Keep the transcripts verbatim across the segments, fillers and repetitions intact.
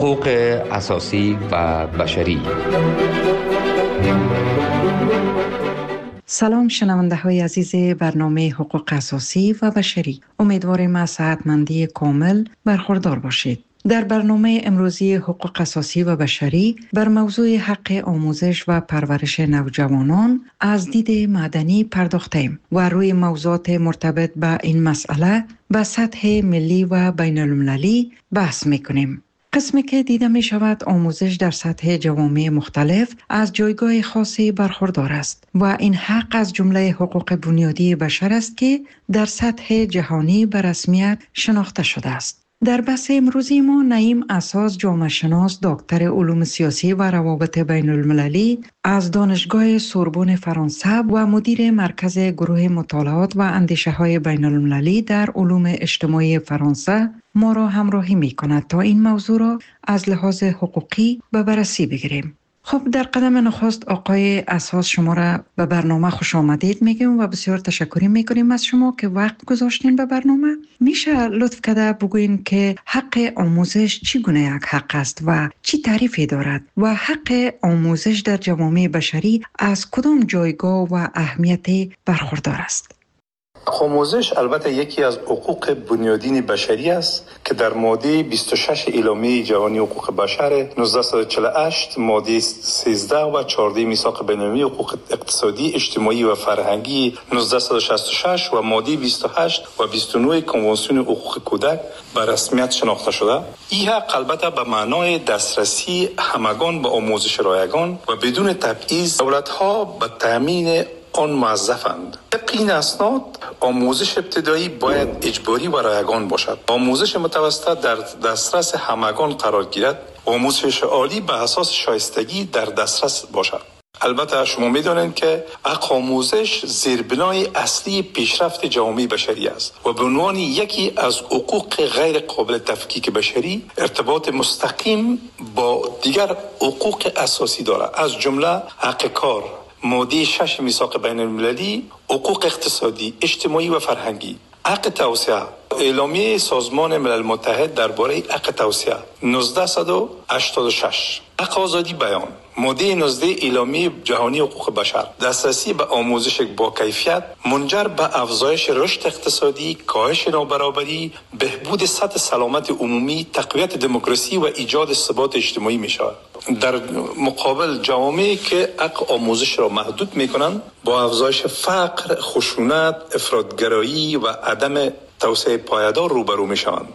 حقوق اساسی و بشری. سلام شنونده های عزیز برنامه حقوق اساسی و بشری. امیدواریم از صحتمندی کامل برخوردار باشید. در برنامه امروزی حقوق اساسی و بشری بر موضوع حق آموزش و پرورش نوجوانان از دید مدنی پرداختیم و روی موضوعات مرتبط به این مسئله به سطح ملی و بین المللی بحث میکنیم. قسمی که دیده می شود آموزش در سطح جوامع مختلف از جایگاه خاصی برخوردار است و این حق از جمله حقوق بنیادی بشر است که در سطح جهانی به رسمیت شناخته شده است. در بحث امروزی ما نعیم اساس جامعه شناس دکتر علوم سیاسی و روابط بین المللی از دانشگاه سوربن فرانسه و مدیر مرکز گروه مطالعات و اندیشه های بین المللی در علوم اجتماعی فرانسه ما را همراهی می کند تا این موضوع را از لحاظ حقوقی به بررسی بگیریم. خب در قدم نخست آقای اساس شما را به برنامه خوش آمدید میگیم و بسیار تشکر میکنیم از شما که وقت گذاشتین به برنامه. میشه لطف کرده بگوین که حق آموزش چگونه یک حق است و چی تعریفی دارد و حق آموزش در جوامع بشری از کدام جایگاه و اهمیت برخوردار است؟ آموزش البته یکی از حقوق بنیادین بشری است که در ماده بیست و شش اعلامیه جهانی حقوق بشر نوزده و چهل و هشت، ماده سیزده و چهارده میثاق بین‌المللی حقوق اقتصادی، اجتماعی و فرهنگی نوزده و شصت و شش و ماده بیست و هشت و بیست و نه کنوانسیون حقوق کودک به رسمیت شناخته شده. این حق البته به معنای دسترسی همگان به آموزش رایگان و بدون تبعیض دولت‌ها به تامین آن موظفند. طبق این اسناد آموزش ابتدایی باید اجباری و رایگان باشد. آموزش متوسط در دسترس همگان قرار گیرد. آموزش عالی به اساس شایستگی در دسترس باشد. البته شما می‌دانید که حق آموزش زیربنای اصلی پیشرفت جامعه بشری است و به عنوان یکی از حقوق غیر قابل تفکیک بشری ارتباط مستقیم با دیگر حقوق اساسی دارد، از جمله حق کار، ماده شش میثاق بین المللی، حقوق اقتصادی، اجتماعی و فرهنگی، حق توسعه، اعلامیه سازمان ملل متحد درباره حق توسعه نوزده و هشتاد و شش، حق آزادی بیان، ماده نوزده اعلامیه جهانی حقوق بشر، دسترسی به آموزش با کیفیت منجر به افزایش رشد اقتصادی، کاهش نابرابری، بهبود سطح سلامت عمومی، تقویت دموکراسی و ایجاد ثبات اجتماعی می شود. در مقابل جوامعی که حق آموزش را محدود می کنند با افزایش فقر، خشونت، افراطگرایی و عدم توسعه پایدار روبرو می شوند.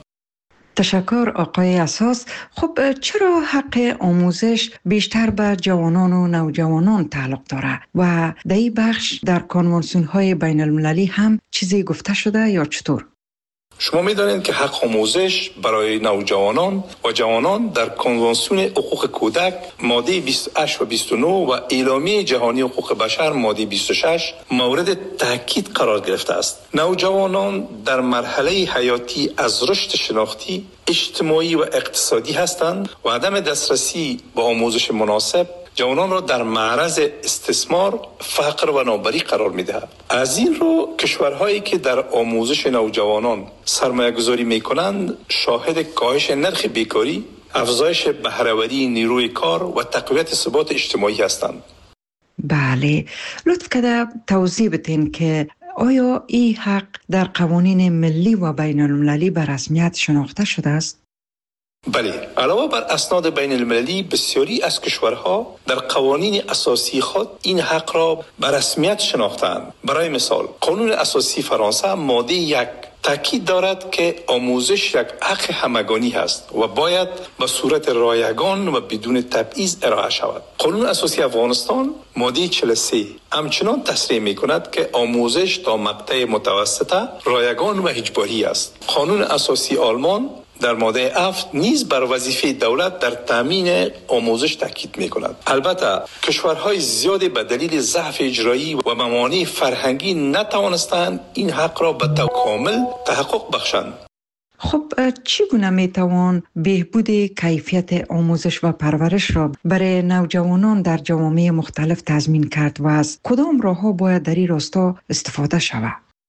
تشکر آقای اساس. خب چرا حق آموزش بیشتر به جوانان و نوجوانان تعلق داره و در این بخش در کنوانسیون های بین المللی هم چیزی گفته شده یا چطور؟ شما می‌دانید که حق آموزش برای نوجوانان و جوانان در کنوانسیون حقوق کودک ماده بیست و هشت و بیست و نه و اعلامیه جهانی حقوق بشر ماده بیست و شش مورد تاکید قرار گرفته است. نوجوانان در مرحله حیاتی از رشد شناختی، اجتماعی و اقتصادی هستند و عدم دسترسی به آموزش مناسب جوانان را در معرض استثمار، فقر و نابرابری قرار می‌دهد. از این رو کشورهایی که در آموزش نوجوانان سرمایه‌گذاری می‌کنند شاهد کاهش نرخ بیکاری، افزایش بهره‌وری نیروی کار و تقویت ثبات اجتماعی هستند. بله، لطف کرده توضیح بدین که آیا این حق در قوانین ملی و بین المللی به رسمیت شناخته شده است؟ بله، علاوه بر اسناد بین المللی بسیاری از کشورها در قوانین اساسی خود این حق را به رسمیت شناختند. برای مثال قانون اساسی فرانسه ماده یک تاکید دارد که آموزش یک حق همگانی است و باید به صورت رایگان و بدون تبعیض ارائه شود. قانون اساسی افغانستان ماده چهل و سه همچنان تصریح می کند که آموزش تا مقطع متوسطه رایگان و اجباری است. قانون اساسی آلمان در ماده هفت نیز بر وظیفه دولت در تامین آموزش تاکید می‌کند. البته کشورهای زیادی به دلیل ضعف اجرایی و موانع فرهنگی نتوانستند این حق را به طور کامل تحقق بخشند. خب چگونه میتوان بهبود کیفیت آموزش و پرورش را برای نوجوانان در جوامع مختلف تضمین کرد و از کدام راه‌ها باید در این راستا استفاده شود؟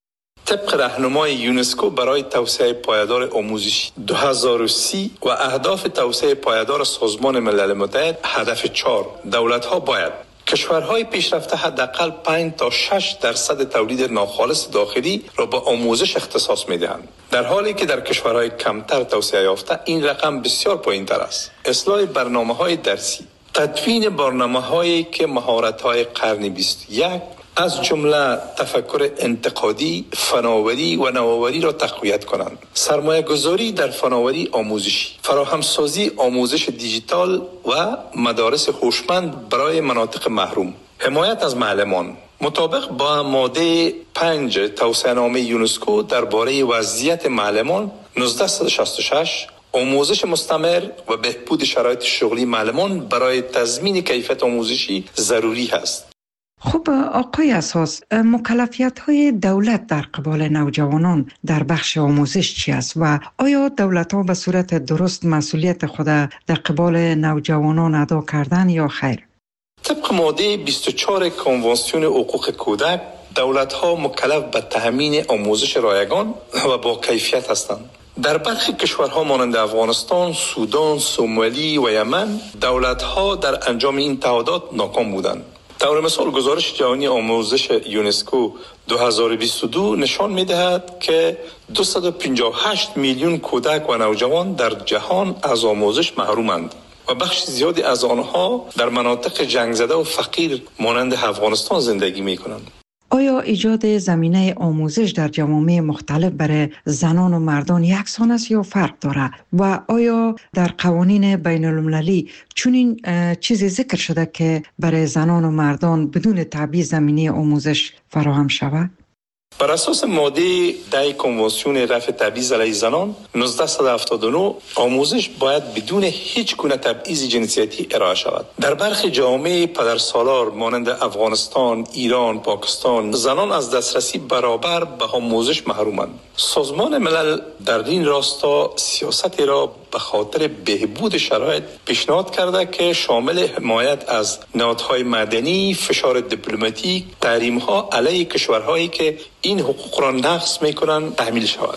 طبق راهنمای یونسکو برای توسعه پایدار آموزشی دو هزار و سی و اهداف توسعه پایدار سازمان ملل متحد هدف چهار، دولت‌ها باید کشورهای پیشرفته حداقل پنج تا شش درصد تولید ناخالص داخلی را به آموزش اختصاص می‌دهند، در حالی که در کشورهای کمتر توسعه یافته این رقم بسیار پایین‌تر است. اصلاح برنامه‌های درسی، تدوین برنامه‌هایی که مهارت‌های قرن بیست و یک از جمله تفکر انتقادی، فناوری و نوآوری را تقویت کنند. سرمایه گذاری در فناوری آموزشی، فراهمسازی آموزش دیجیتال و مدارس هوشمند برای مناطق محروم، حمایت از معلمان. مطابق با ماده پنج توصیه‌نامه یونسکو درباره وضعیت معلمان نوزده شصت و شش، آموزش مستمر و بهبود شرایط شغلی معلمان برای تضمین کیفیت آموزشی ضروری است. خب آقای اساس، مکلفیت های دولت در قبال نوجوانان در بخش آموزش چی است و آیا دولت ها به صورت درست مسئولیت خود در قبال نوجوانان ادا کردن یا خیر؟ طبق ماده بیست و چهار کنوانسیون حقوق کودک، دولت ها مکلف به تامین آموزش رایگان و با کیفیت هستند. در برخی کشورها مانند افغانستان، سودان، سومالی و یمن، دولت ها در انجام این تعهدات ناکام بودند. طور مثال گزارش جهانی آموزش یونسکو دو هزار و بیست و دو نشان می‌دهد که دویست و پنجاه و هشت میلیون کودک و نوجوان در جهان از آموزش محرومند و بخش زیادی از آنها در مناطق جنگ زده و فقیر مانند افغانستان زندگی می‌کنند. آیا ایجاد زمینه آموزش در جوامع مختلف برای زنان و مردان یکسان است یا فرق دارد و آیا در قوانین بین المللی چنین چیزی ذکر شده که برای زنان و مردان بدون تبعیض زمینه آموزش فراهم شود؟ بر اساس ماده ده کنوانسیون رفع تبعیض علیه زنان نوزده هفتاد و نه، آموزش باید بدون هیچ گونه تبعیض جنسیتی ارائه شود. در برخی جوامع پدرسالار مانند افغانستان، ایران، پاکستان، زنان از دسترسی برابر به آموزش محرومند. سازمان ملل در این راستا سیاستی را به خاطر بهبود شرایط پیشنهاد کرده که شامل حمایت از نهادهای مدنی، فشار دیپلماتیک، تحریم‌ها علیه کشورهایی که این حقوق را نقض می‌کنند تحمیل شود.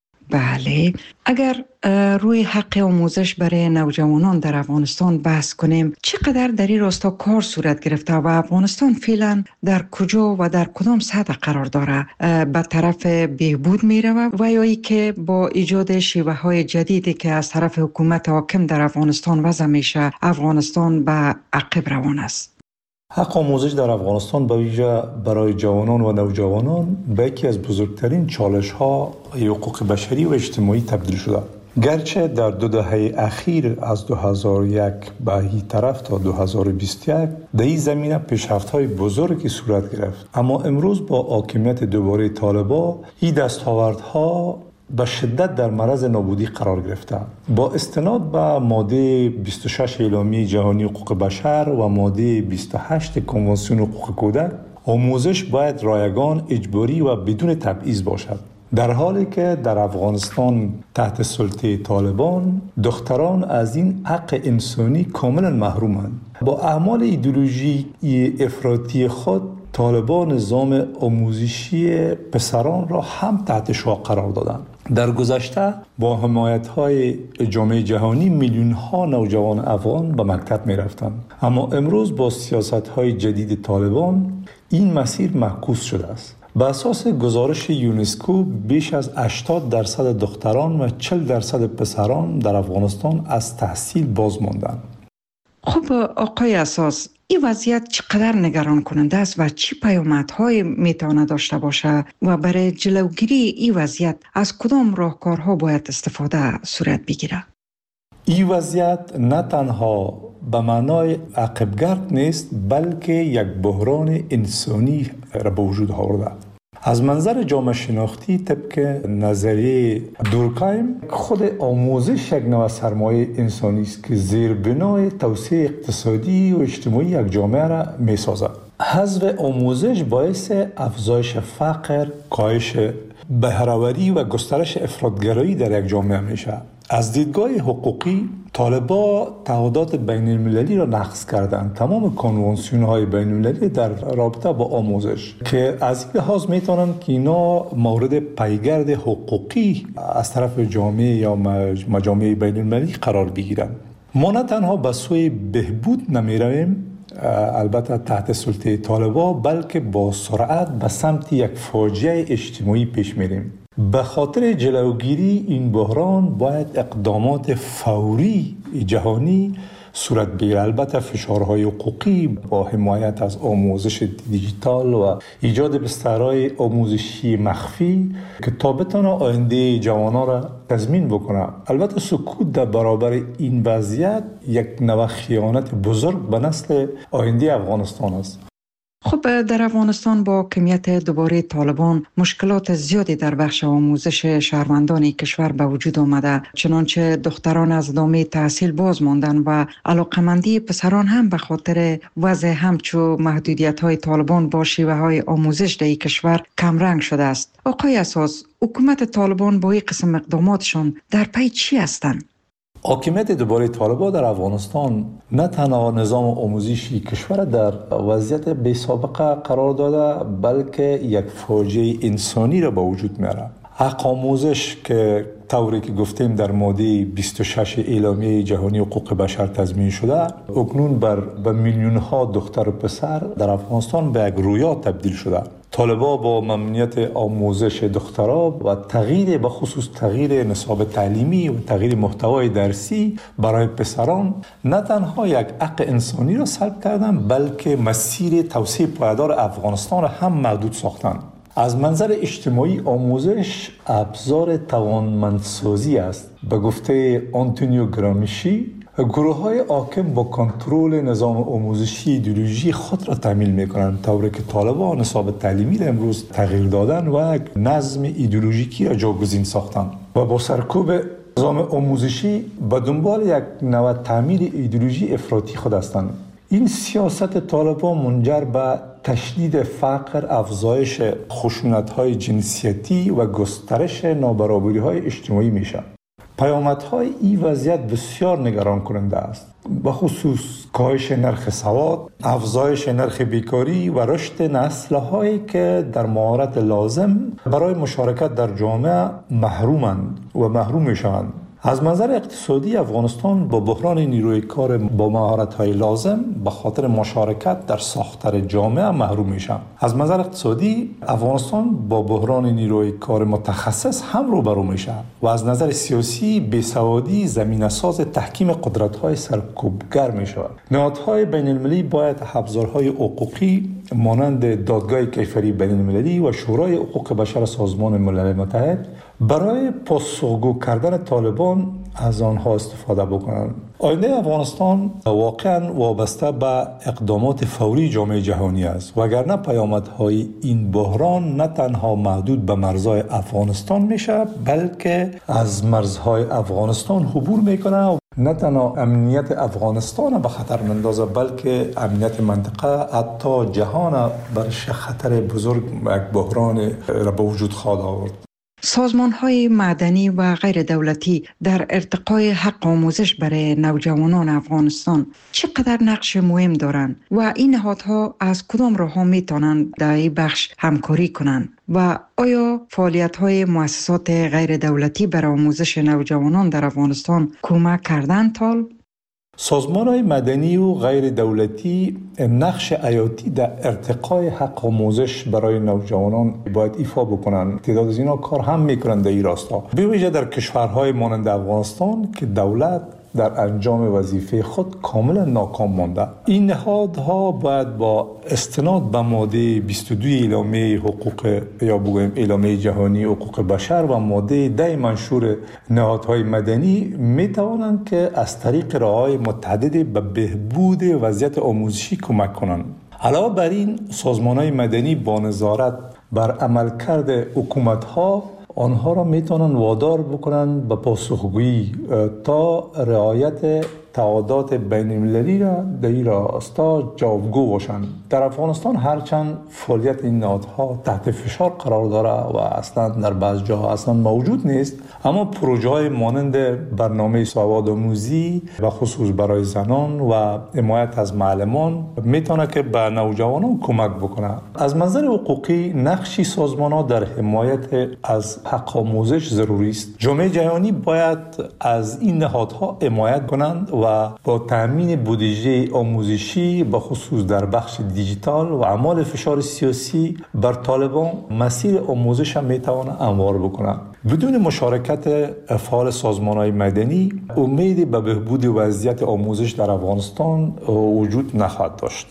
بله، اگر روی حق آموزش برای نوجوانان در افغانستان بحث کنیم، چقدر در این راستا کار صورت گرفته و افغانستان فعلا در کجا و در کدام سطح قرار داره؟ به طرف بهبود میره و یا ای که با ایجاد شیوه های جدیدی که از طرف حکومت حاکم در افغانستان وضع میشه، افغانستان به عقب روان است؟ حق آموزش در افغانستان به ویژه برای جوانان و نوجوانان به یکی از بزرگترین چالش‌ها حقوق بشری و اجتماعی تبدیل شده. گرچه در دو دهه اخیر از دو هزار و یک به این طرف تا دو هزار و بیست و یک در این زمینه پیشرفت‌های بزرگی صورت گرفت، اما امروز با حاکمیت دوباره طالبان این دستاوردها به شدت در معرض نابودی قرار گرفته. با استناد به ماده بیست و شش اعلامیه جهانی حقوق بشر و ماده بیست و هشت کنوانسیون حقوق کودک، آموزش باید رایگان، اجباری و بدون تبعیض باشد. در حالی که در افغانستان تحت سلطه طالبان دختران از این حق انسانی کاملا محرومند. با اعمال ایدئولوژی افراطی خود طالبان نظام آموزشی پسران را هم تحت شعاع قرار دادند. در گذشته با حمایت‌های جامعه جهانی میلیون‌ها نوجوان افغان به مکتب می‌رفتند، اما امروز با سیاست‌های جدید طالبان این مسیر معکوس شده است. به اساس گزارش یونسکو بیش از هشتاد درصد دختران و چهل درصد پسران در افغانستان از تحصیل باز ماندند. خب آقای اساس، این وضعیت چقدر نگران کننده است و چی پیامدهای میتواند داشته باشه و برای جلوگیری این وضعیت از کدام راهکارها باید استفاده صورت بگیره؟ این وضعیت نه تنها به معنای عقبگرد نیست، بلکه یک بحران انسانی را به وجود آورده. از منظر جامعه شناختی طبق نظریه دورکایم، خود آموزش یک نوع سرمایه انسانی است که زیربنای توسعه اقتصادی و اجتماعی یک جامعه را می‌سازد. حذف آموزش باعث افزایش فقر، کاهش بهره‌وری و گسترش افراط‌گرایی در یک جامعه میشه. از دیدگاه حقوقی طالبان تعهدات بین المللی را نقض کردند. تمام کنوانسیون‌های بین المللی در رابطه با آموزش که از این لحاظ میتونن که اینا مورد پیگرد حقوقی از طرف جامعه یا مجامع بین المللی قرار بگیرند. ما نه تنها به سوی بهبود نمیرویم، البته تحت سلطه طالبان، بلکه با سرعت به سمت یک فاجعه اجتماعی پیش میریم. به خاطر جلوگیری این بحران باید اقدامات فوری جهانی صورت بگیرد. البته فشارهای حقوقی با حمایت از آموزش دیجیتال و ایجاد بسترهای آموزشی مخفی که تا بتونه آینده جوانان را تضمین بکنه. البته سکوت در برابر این وضعیت یک نوع خیانت بزرگ به نسل آینده افغانستان است. خب در افغانستان با کمیت دوباره طالبان مشکلات زیادی در بخش آموزش شهروندان کشور به وجود آمده، چنانچه دختران از ادامه تحصیل باز ماندن و علاقمندی پسران هم به خاطر وضع همچو محدودیت های طالبان با شیوه های آموزش در کشور کمرنگ شده است. آقای اساس، حکومت طالبان با این قسم اقداماتشان در پی چی هستند؟ حاکمیت دوباره طالبان در افغانستان نه تنها نظام آموزشی کشور در وضعیت بی سابقه قرار داده، بلکه یک فاجعه انسانی را به وجود میاره. حق آموزش که طوری که گفتیم در ماده بیست و شش اعلامیه جهانی حقوق بشر تضمین شده، اکنون بر به میلیون ها دختر و پسر در افغانستان به یک رویا تبدیل شده. طالبان با ممنوعیت آموزش دخترها و تغییر به خصوص تغییر نصاب تعلیمی و تغییر محتوای درسی برای پسران نه تنها یک حق انسانی را سلب کردند، بلکه مسیر توسعه پایدار افغانستان را هم محدود ساختند. از منظر اجتماعی آموزش ابزار توانمندسازی است. به گفته آنتونیو گرامیشی، گروه‌های حاکم با کنترل نظام آموزشی ایدئولوژی خود را تامین می‌کنند، طوری که طالبان نصاب تعلیمی را امروز تغییر دادن و یک نظم ایدئولوژیکی را جاگزین ساختند و با سرکوب نظام آموزشی به دنبال یک نوع تعمیر ایدئولوژی افراطی خود هستند. این سیاست طالبان منجر به تشدید فقر، افزایش خشونت‌های جنسیتی و گسترش نابرابری‌های اجتماعی میشه. پیامدهای این وضعیت بسیار نگران کننده است، به خصوص کاهش نرخ سواد، افزایش نرخ بیکاری و رشد نسل‌هایی که در مهارت لازم برای مشارکت در جامعه محرومند و محروم میشوند. از منظر اقتصادی افغانستان با بحران نیروی کار با مهارت‌های لازم به خاطر مشارکت در ساختار جامعه محروم میشه. از منظر اقتصادی افغانستان با بحران نیروی کار متخصص هم روبرو میشه و از نظر سیاسی بیسوادی زمینه‌ساز تحکیم قدرت‌های سرکوبگر میشه. نهادهای بین‌المللی باید ابزارهای حقوقی مانند دادگاه کیفری بین‌المللی و شورای حقوق بشر سازمان ملل متحد برای پاسخگو کردن طالبان از آنها استفاده بکنند. آینده افغانستان واقعا وابسته به اقدامات فوری جامعه جهانی است، وگرنه پیامدهای این بحران نه تنها محدود به مرزهای افغانستان میشه، بلکه از مرزهای افغانستان عبور میکنه. نه تنها امنیت افغانستان به خطر میندازه، بلکه امنیت منطقه، حتی جهان برش خطر بزرگ یک بحران را به وجود خواهد آورد. سازمان‌های مدنی و غیر دولتی در ارتقای حق آموزش برای نوجوانان افغانستان چقدر نقش مهم دارند و این نهادها از کدام راه‌ها میتونند در این بخش همکاری کنند و آیا فعالیت‌های مؤسسات غیر دولتی برای آموزش نوجوانان در افغانستان کمک کردند تال؟ سازمان‌های مدنی و غیر دولتی نقش حیاتی در ارتقای حق آموزش برای نوجوانان باید ایفا بکنند. تعداد از اینا کار هم میکنند در این راستا، به ویژه در کشورهای مانند افغانستان که دولت در انجام وظیفه خود کاملا ناکام مانده. این نهادها باید با استناد به ماده بیست و دو اعلامیه حقوق یا بگویم اعلامیه جهانی حقوق بشر و ماده ده منشور نهادهای مدنی می توانند که از طریق راه‌های متعددی به بهبود وضعیت آموزشی کمک کنند. علاوه بر این سازمان‌های مدنی با نظارت بر عملکرد حکومت‌ها آنها را میتونن وادار بکنن به پاسخگویی تا رعایت تعهدات بین المللی را در این راستا جوابگو باشند. در افغانستان هرچند فعالیت این نهادها تحت فشار قرار داره و اصلا در بعض جاها اصلا موجود نیست، اما پروژه های مانند برنامه سوادآموزی و خصوص برای زنان و حمایت از معلمان میتونه که به نوجوانان کمک بکنه. از منظر حقوقی نقشی سازمان ها در حمایت از حق آموزش ضروری است. جامعه جهانی باید از این نهادها حمایت کنند و با تامین بودجه آموزشی به خصوص در بخش دیجیتال و اعمال فشار سیاسی بر طالبان مسیر آموزش هم میتوانه هموار بکنه. بدون مشارکت فعال سازمان‌های مدنی امیدی به بهبود وضعیت آموزش در افغانستان وجود نخواهد داشت.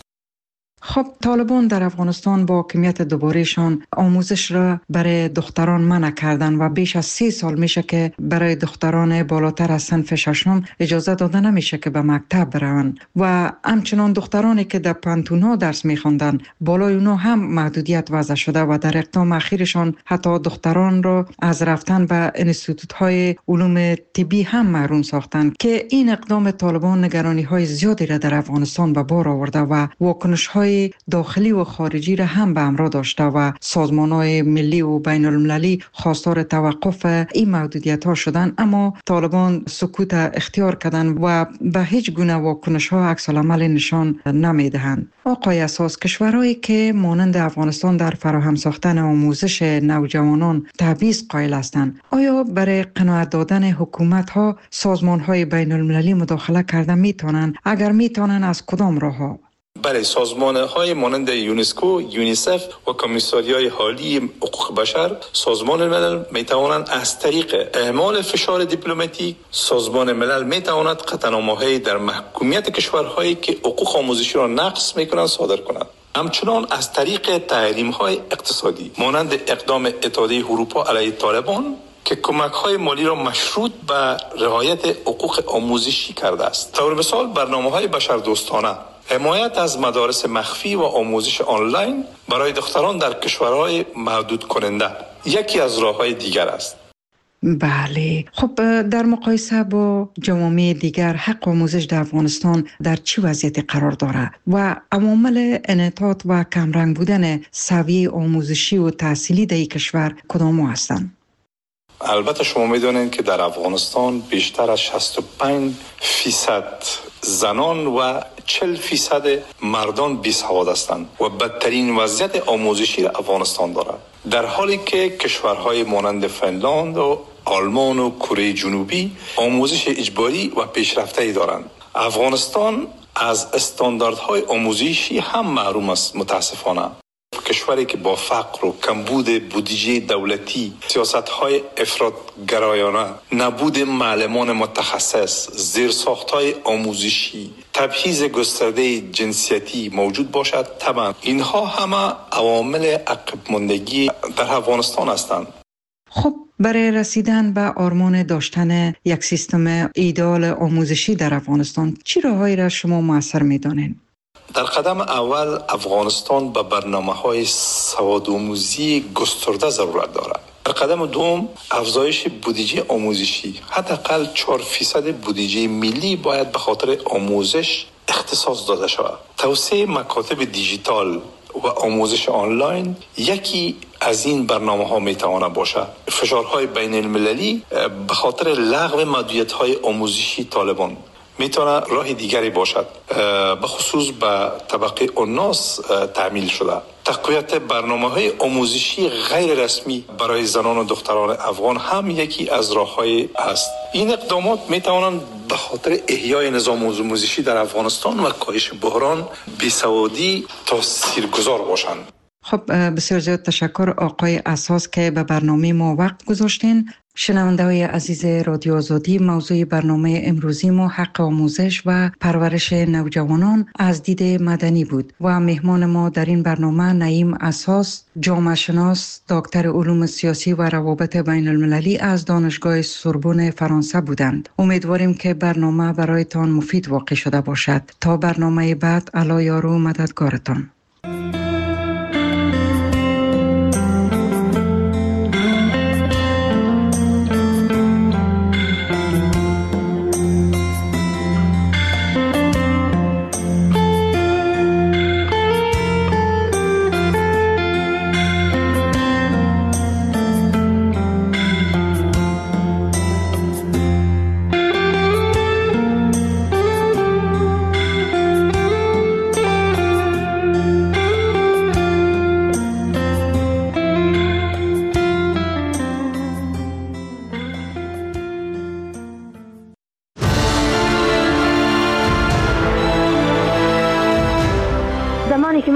خب طالبان در افغانستان با حاکمیت دوبارهشان آموزش را برای دختران منع کردن و بیش از سی سال میشه که برای دختران بالاتر از صنف ششم اجازه داده نمیشه که به مکتب بروند و همچنان دخترانی که در پانتون‌ها درس میخوندن بالای اونها هم محدودیت وضع شده و در اقدام اخیرشان حتی دختران را از رفتن به انستیتوت‌های علوم طبی هم محروم ساختند که این اقدام طالبان نگرانی‌های زیادی را در افغانستان به بار آورده و واکنش‌های داخلی و خارجی را هم به همراه داشته و سازمان‌های ملی و بین المللی خواستار توقف این محدودیت‌ها شدند، اما طالبان سکوت اختیار کردند و به هیچ گونه واکنش‌ها عکس العمل نشان نمی‌دهند. آقای اساس، کشورهایی که مانند افغانستان در فراهم ساختن آموزش نوجوانان تبعیض قائل هستند، آیا برای قناعت دادن حکومت‌ها سازمان‌های بین المللی مداخله کرده می‌توانند؟ اگر می‌توانند از کدام راه‌ها؟ برای سازمان‌های مانند یونسکو، یونیسف و کمیساریای حالی حقوق بشر، سازمان ملل می‌توانند از طریق اعمال فشار دیپلماتیک، سازمان ملل می‌تواند قطعنامه‌های در محکومیت کشورهایی که حقوق آموزشی را نقض می‌کنند صادر کند. همچنان از طریق تحریم‌های اقتصادی مانند اقدام اتحادیه اروپا علیه طالبان که کمک‌های مالی را مشروط به رعایت حقوق آموزشی کرده است. طور مثال برنامه‌های بشردوستانه، حمایت از مدارس مخفی و آموزش آنلاین برای دختران در کشورهای محدود کننده یکی از راه‌های دیگر است. بله، خب در مقایسه با جوامع دیگر حق آموزش در افغانستان در چه وضعیتی قرار دارد و عوامل انحطاط و کمرنگ بودن سویه آموزشی و تحصیلی در این کشور کدام هستند؟ البته شما میدونید که در افغانستان بیشتر از شصت و پنج فیصد زنان و چهل فیصد مردان بیسواد هستند و بدترین وضعیت آموزشی را افغانستان دارد، در حالی که کشورهای مانند فنلاند و آلمان و کره جنوبی آموزش اجباری و پیشرفته‌ای دارند. افغانستان از استانداردهای آموزشی هم محروم است. متاسفانه کشوری که با فقر و کمبود بودجه دولتی، سیاست‌های افراط‌گرایانه، نبود معلمان متخصص، زیرساخت‌های آموزشی، تبعیض گسترده جنسیتی موجود باشد، طبعا اینها همه عوامل عقب ماندگی در افغانستان هستند. خب برای رسیدن به آرمان داشتن یک سیستم ایدئال آموزشی در افغانستان چه راههایی را شما موثر می‌دانید؟ در قدم اول افغانستان به برنامه‌های سوادآموزی گسترده ضرورت دارد. در قدم دوم افزایش بودجه آموزشی، حداقل چهار فیصد بودجه ملی باید به خاطر آموزش اختصاص داده شود. توسعه مکاتب دیجیتال و آموزش آنلاین یکی از این برنامه‌ها میتواند باشد. فشارهای بین المللی به خاطر لغو محدودیت‌های آموزشی طالبان میتونه راه دیگری باشد، به خصوص به طبقه الناس تعمیل شده. تقویت برنامه‌های آموزشی غیر رسمی برای زنان و دختران افغان هم یکی از راه‌های است. این اقدامات میتوانند به خاطر احیای نظام آموزشی در افغانستان و کاهش بحران بیسوادی تاثیرگذار باشند. خب بسیار زیاد تشکر آقای اساس که به برنامه ما وقت گذاشتین. شنونده‌های عزیز رادیو آزادی، موضوع برنامه امروزی ما حق آموزش و پرورش نوجوانان از دید مدنی بود و مهمان ما در این برنامه نعیم اساس، جامعه شناس، دکتر علوم سیاسی و روابط بین المللی از دانشگاه سوربن فرانسه بودند. امیدواریم که برنامه برایتان مفید واقع شده باشد. تا برنامه بعد، الله یار و مددگارتان.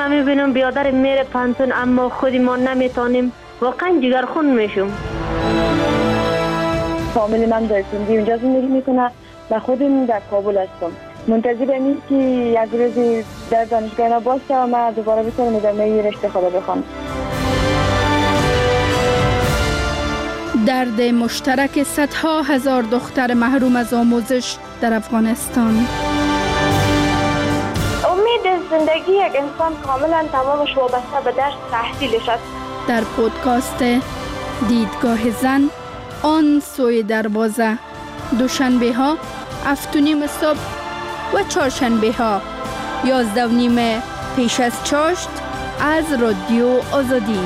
میبینم بیادر میره پانتون اما خودی ما نمیتونیم، واقعا جگرخون میشم. فامیلی من در سندی اونجا زندگی میکنه و خودم در کابل هستم. منتظر امید که یک روزی در دانشگاه باشه و من دوباره بتونم ادامه رشته خود بخونم. درد مشترک صدها هزار دختر محروم از آموزش در افغانستان. امید زندگی یک انسان کاملا تمامش وابسته به درس تحصیلش است. در پودکاست دیدگاه زن آن سوی دروازه، دوشنبه ها هفت و نیم صبح و چهارشنبه ها یازده و نیم پیش از چاشت از رادیو آزادی.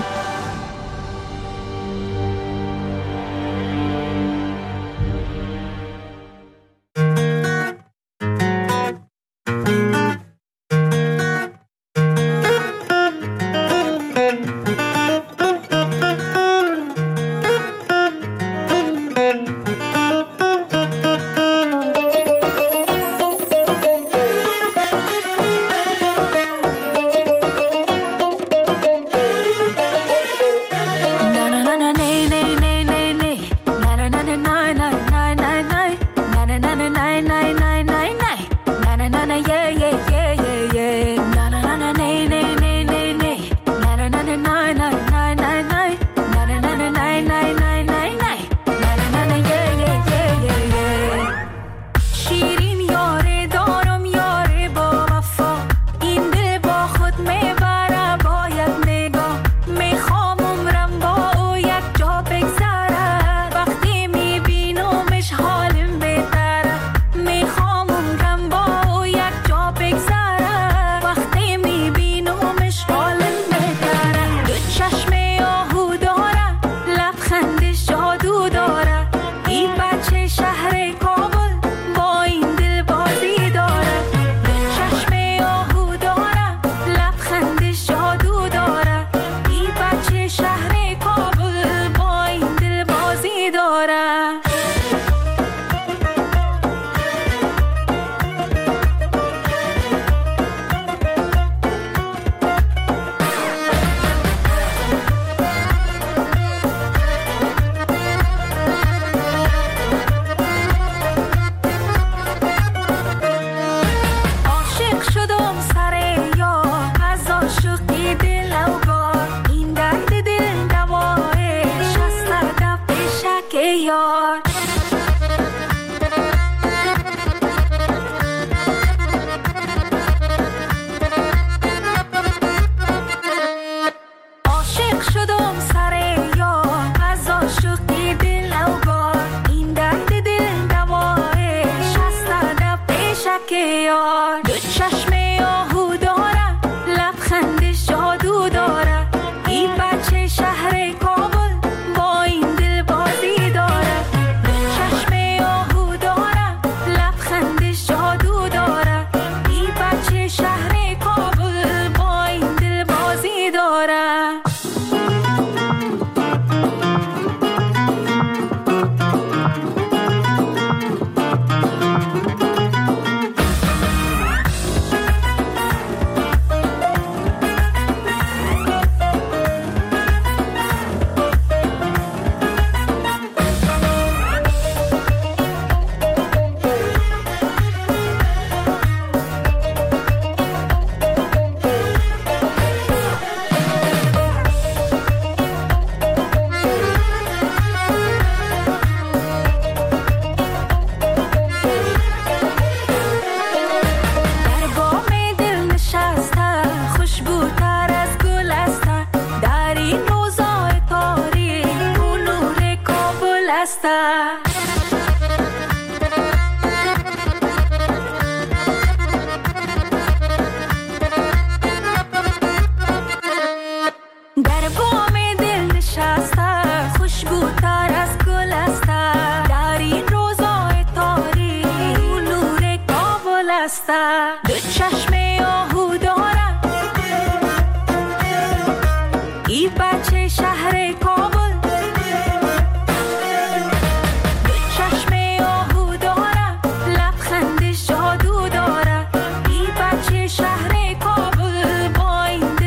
شهر کابل با این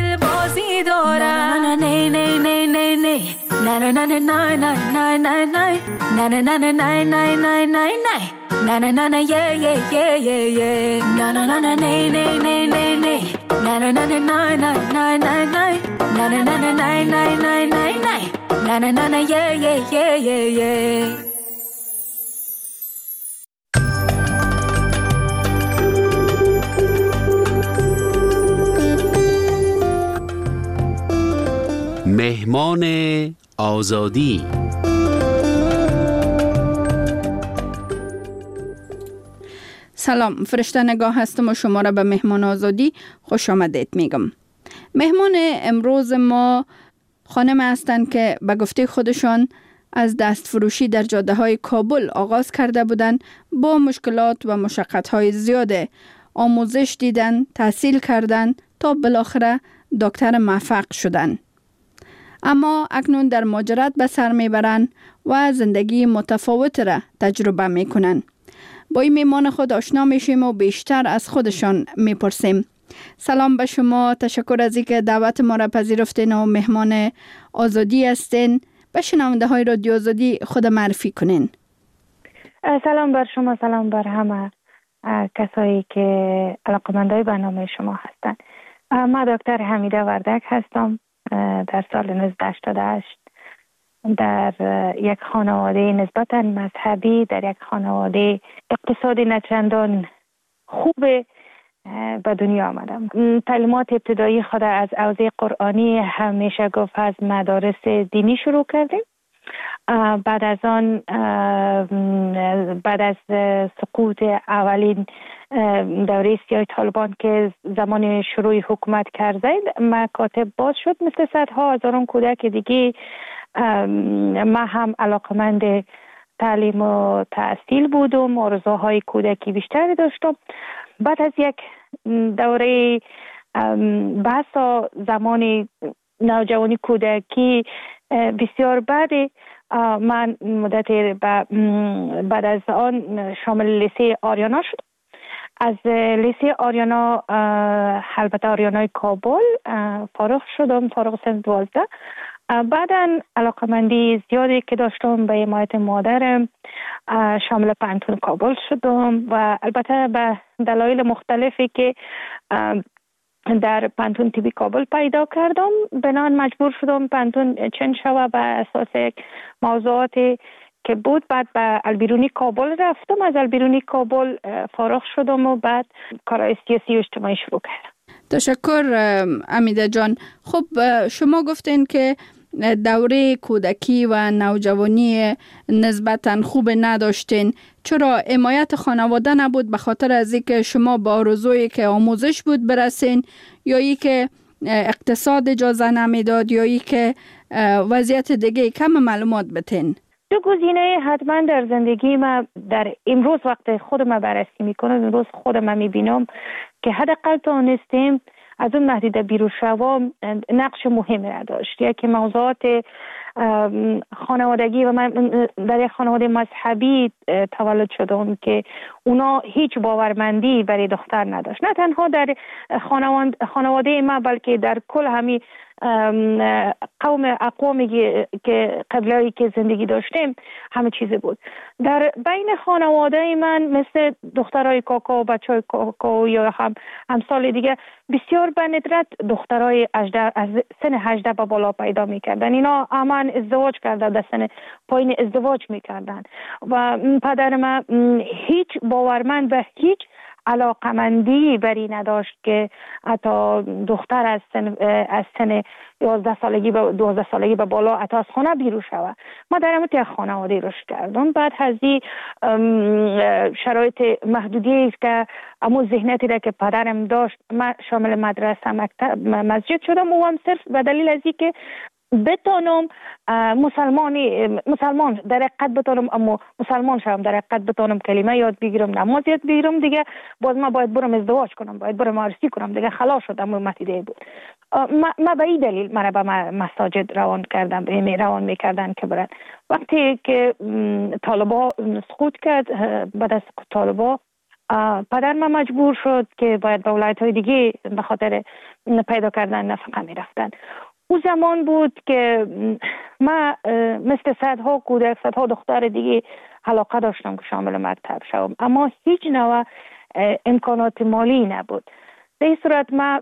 Na na na na na na na na na. Na na na na yeah yeah yeah yeah yeah. Na na na na na na na na na. Na na na na na na na na na. Na na na na na na na na na. Na na na na yeah yeah yeah yeah yeah. مهمان آزادی. سلام، فرشته نگاه هستم و شما را به مهمان آزادی خوش آمدید میگم. مهمان امروز ما خانم هستند که به گفته خودشان از دست فروشی در جاده های کابل آغاز کرده بودند. با مشکلات و مشقت های زیاده آموزش دیدن، تحصیل کردن تا بالاخره دکتر موفق شدن. اما اکنون در مهاجرت به سر میبرند و زندگی متفاوت را تجربه میکنن. با این میمان خود آشنا میشیم و بیشتر از خودشان میپرسیم. سلام به شما، تشکر از اینکه دعوت ما را پذیرفتین و مهمان آزادی هستین. به شنونده های رادیو آزادی خود معرفی کنین. سلام بر شما، سلام بر همه کسایی که علاقمندای برنامه شما هستند. من دکتر حمیده وردک هستم. در سال نوزده هشتاد و هشت در یک خانواده نسبتا مذهبی، در یک خانواده اقتصادی نچندان خوب به دنیا آمدم. تعلیمات ابتدایی خود از حوزه قرآنی همیشه گفت از مدارس دینی شروع کردیم. بعد از آن بعد از سقوط اولین دوره سیاه طالبان که زمان شروع حکومت کرده مکاتب باز شد، مثل صدها هزاران کودک دیگه ما هم علاقمند تعلیم و تحصیل بودم، آرزوهای کودکی بیشتری داشتم. بعد از یک دوره بحث زمان نوجوانی کودکی بسیار بعدی من مدت بعد از آن شامل لیسه آریانا شد. از لیسه آریانا البته آریانای کابل فارغ شدم، فارغ سن دوازده. بعدا علاقمندی زیادی که داشتم به حمایت مادرم شامل پانتون کابل شدم و البته به دلایل مختلفی که در پانتون تیبی کابل پیدا کردم بنان مجبور شدم پانتون چنج شوه به اساس یک موضوعاتی که بود. بعد به البیرونی کابل رفتم، از البیرونی کابل فارغ شدم و بعد کارهای سیاسی و اجتماعی شروع کردم. تشکر امیده جان. خب شما گفتین که دوره کودکی و نوجوانی نسبتاً خوب نداشتین. چرا حمایت خانواده نبود؟ به خاطر از اینکه شما با آرزویی که آموزش بود برسین، یا ای که اقتصاد اجازه نمیداد، یا ای که وضعیت دیگه؟ کم معلومات بتین. دو گزینه حتما در زندگی ما در امروز وقت خودم بررسی میکنم، امروز خودم میبینم که حداقل تونستیم از اون محدوده بیرون شوم نقش مهمی را داشت. یکی موضوعات خانوادگی و من در یک خانواده مذهبی تولد شدم که اونا هیچ باورمندی برای دختر نداشت، نه تنها در خانواده ما بلکه در کل همین قوم اقوامی که قبلایی که زندگی داشتیم همه چیزی بود. در بین خانواده من مثل دخترای کاکا و بچهای کاکا یا هم همسال دیگه بسیار به ندرت دخترای از سن هجده به بالا پیدا میکردن. اینا امان ازدواج کرده، در سن پایین ازدواج میکردن و پدر من هیچ باورمند و هیچ علاقمندی بری نداشت که حتی دختر از سن از سن یازده سالگی به دوازده سالگی به بالا حتی از خانه بیرون شوه. ما در همون یک خانواده رشد کردم. بعد از این شرایط محدودی که امو ذهنیتی را که پدرم داشت، من شامل مدرسه مکتب مسجد شدم و هم صرف به دلیل از اینکه بتونم مسلمانی مسلمان در حقیقت بتونم اما مسلمان شوم، در حقیقت بتونم کلمه یاد بگیرم، نماز یاد بگیرم، دیگه باز ما باید برم ازدواج کنم، باید برم عروسی کنم، دیگه خلاص شدم. متیده بود. ما, ما به این دلیل مرا به مساجد روان کردم، می روان میکردن که برن. وقتی که طالبا سقوط کرد، بعد از سقوط طالبا پدر من مجبور شد که باید به ولایت های دیگه به خاطر پیدا کردن نفقه می رفتن. او زمان بود که من مثل صدها کودک، صدها دختر دیگه علاقه داشتم که شامل مکتب شوم، اما هیچ نوع امکانات مالی نبود. به این صورت من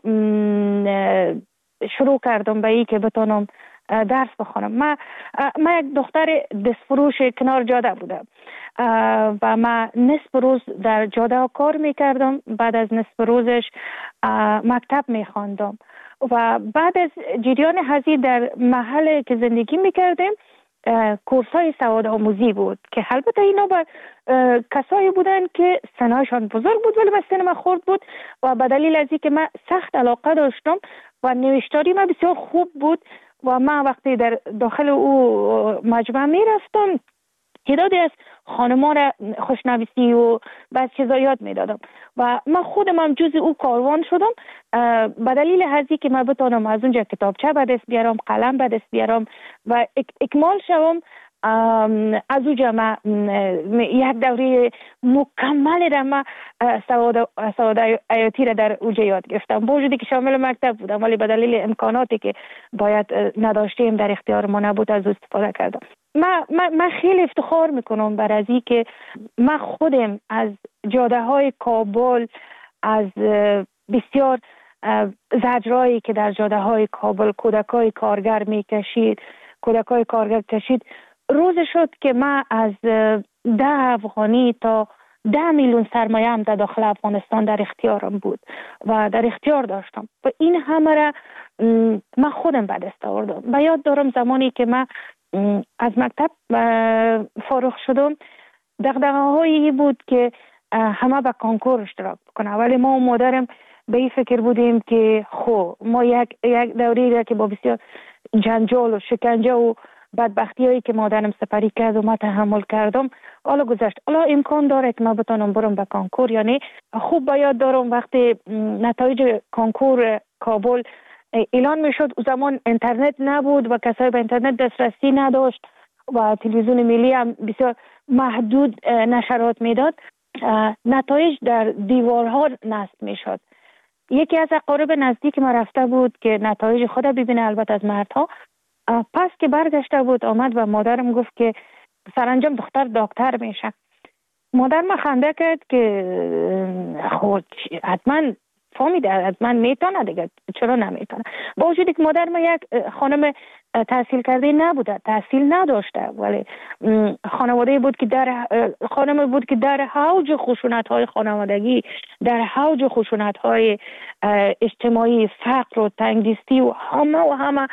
شروع کردم به این که بتونم درس بخونم. من من یک دختر دستفروش کنار جاده بودم و من نصف روز در جاده کار میکردم، بعد از نصف روزش مکتب میخواندم و بعد از جریان هزینه در محل که زندگی میکردیم کورس های سواد آموزی بود که البته اینا با کسایی بودن که سنشان بزرگ بود ولی به سن من خورد بود و به دلیل از اینکه من سخت علاقه داشتم و نوشتاری من بسیار خوب بود و من وقتی در داخل او مجمع می رفتم تعدادی از خانما را خوشنویسی و بعض چیزا یاد می دادم و من خودم هم جز او کاروان شدم به دلیل هزی که من بتانم از اونجا کتابچه به دست بیارم، قلم به دست بیارم و اک اکمال شوم. از اونجا من یک دوره مکمل را من سواد سواد حیاتی را در اونجا یاد گرفتم، با وجودی که شامل مکتب بودم ولی به دلیل امکاناتی که باید نداشتیم در اختیار ما نبود از استفاده کردم. من من من خیلی افتخار میکنم بر از این که من خودم از جاده های کابل، از بسیار زجرایی که در جاده های کابل کودکای کارگر میکشید کودکای کارگر کشید روز شد که من از ده افغانی تا ده میلیون سرمایه هم در داخل افغانستان در اختیارم بود و در اختیار داشتم و این همه را من خودم به دست آوردم. و یاد دارم زمانی که من از مکتب فارغ شدم دغدغه‌هایی بود که همه به کنکور اشتراک بکنه، ولی ما و مادرم به این فکر بودیم که خب ما یک یک دوری را که با بسیار جنجال و شکنجه و بدبختی هایی که مادرم سپری کرد و ما تحمل کردم حالا گذشت، حالا امکان داره که ما بتونم برم به کنکور یا نه. خوب به یاد دارم وقتی نتایج کنکور کابل اعلان می شد، او زمان اینترنت نبود و کسایی به اینترنت دسترسی نداشت و تلویزیون ملی هم بسیار محدود نشرات میداد. نتایج در دیوارها نصب می شد. یکی از اقارب نزدیک ما رفته بود که نتایج خود ببینه، البته از مردها. پس که برگشته بود آمد و مادرم گفت که سرانجام دختر دکتر میشه. مادر ما خنده کرد که خود حتما فهمیده، حتما میتونه دیگه، چرا نمیتونه؟ با وجودی که مادر ما یک خانم تحصیل کرده نبوده، تحصیل نداشته، ولی خانواده بود که در خانم بود که در حوج خشونت های خانوادگی، در حوج خشونت های اجتماعی، فقر و تنگدستی و همه و همه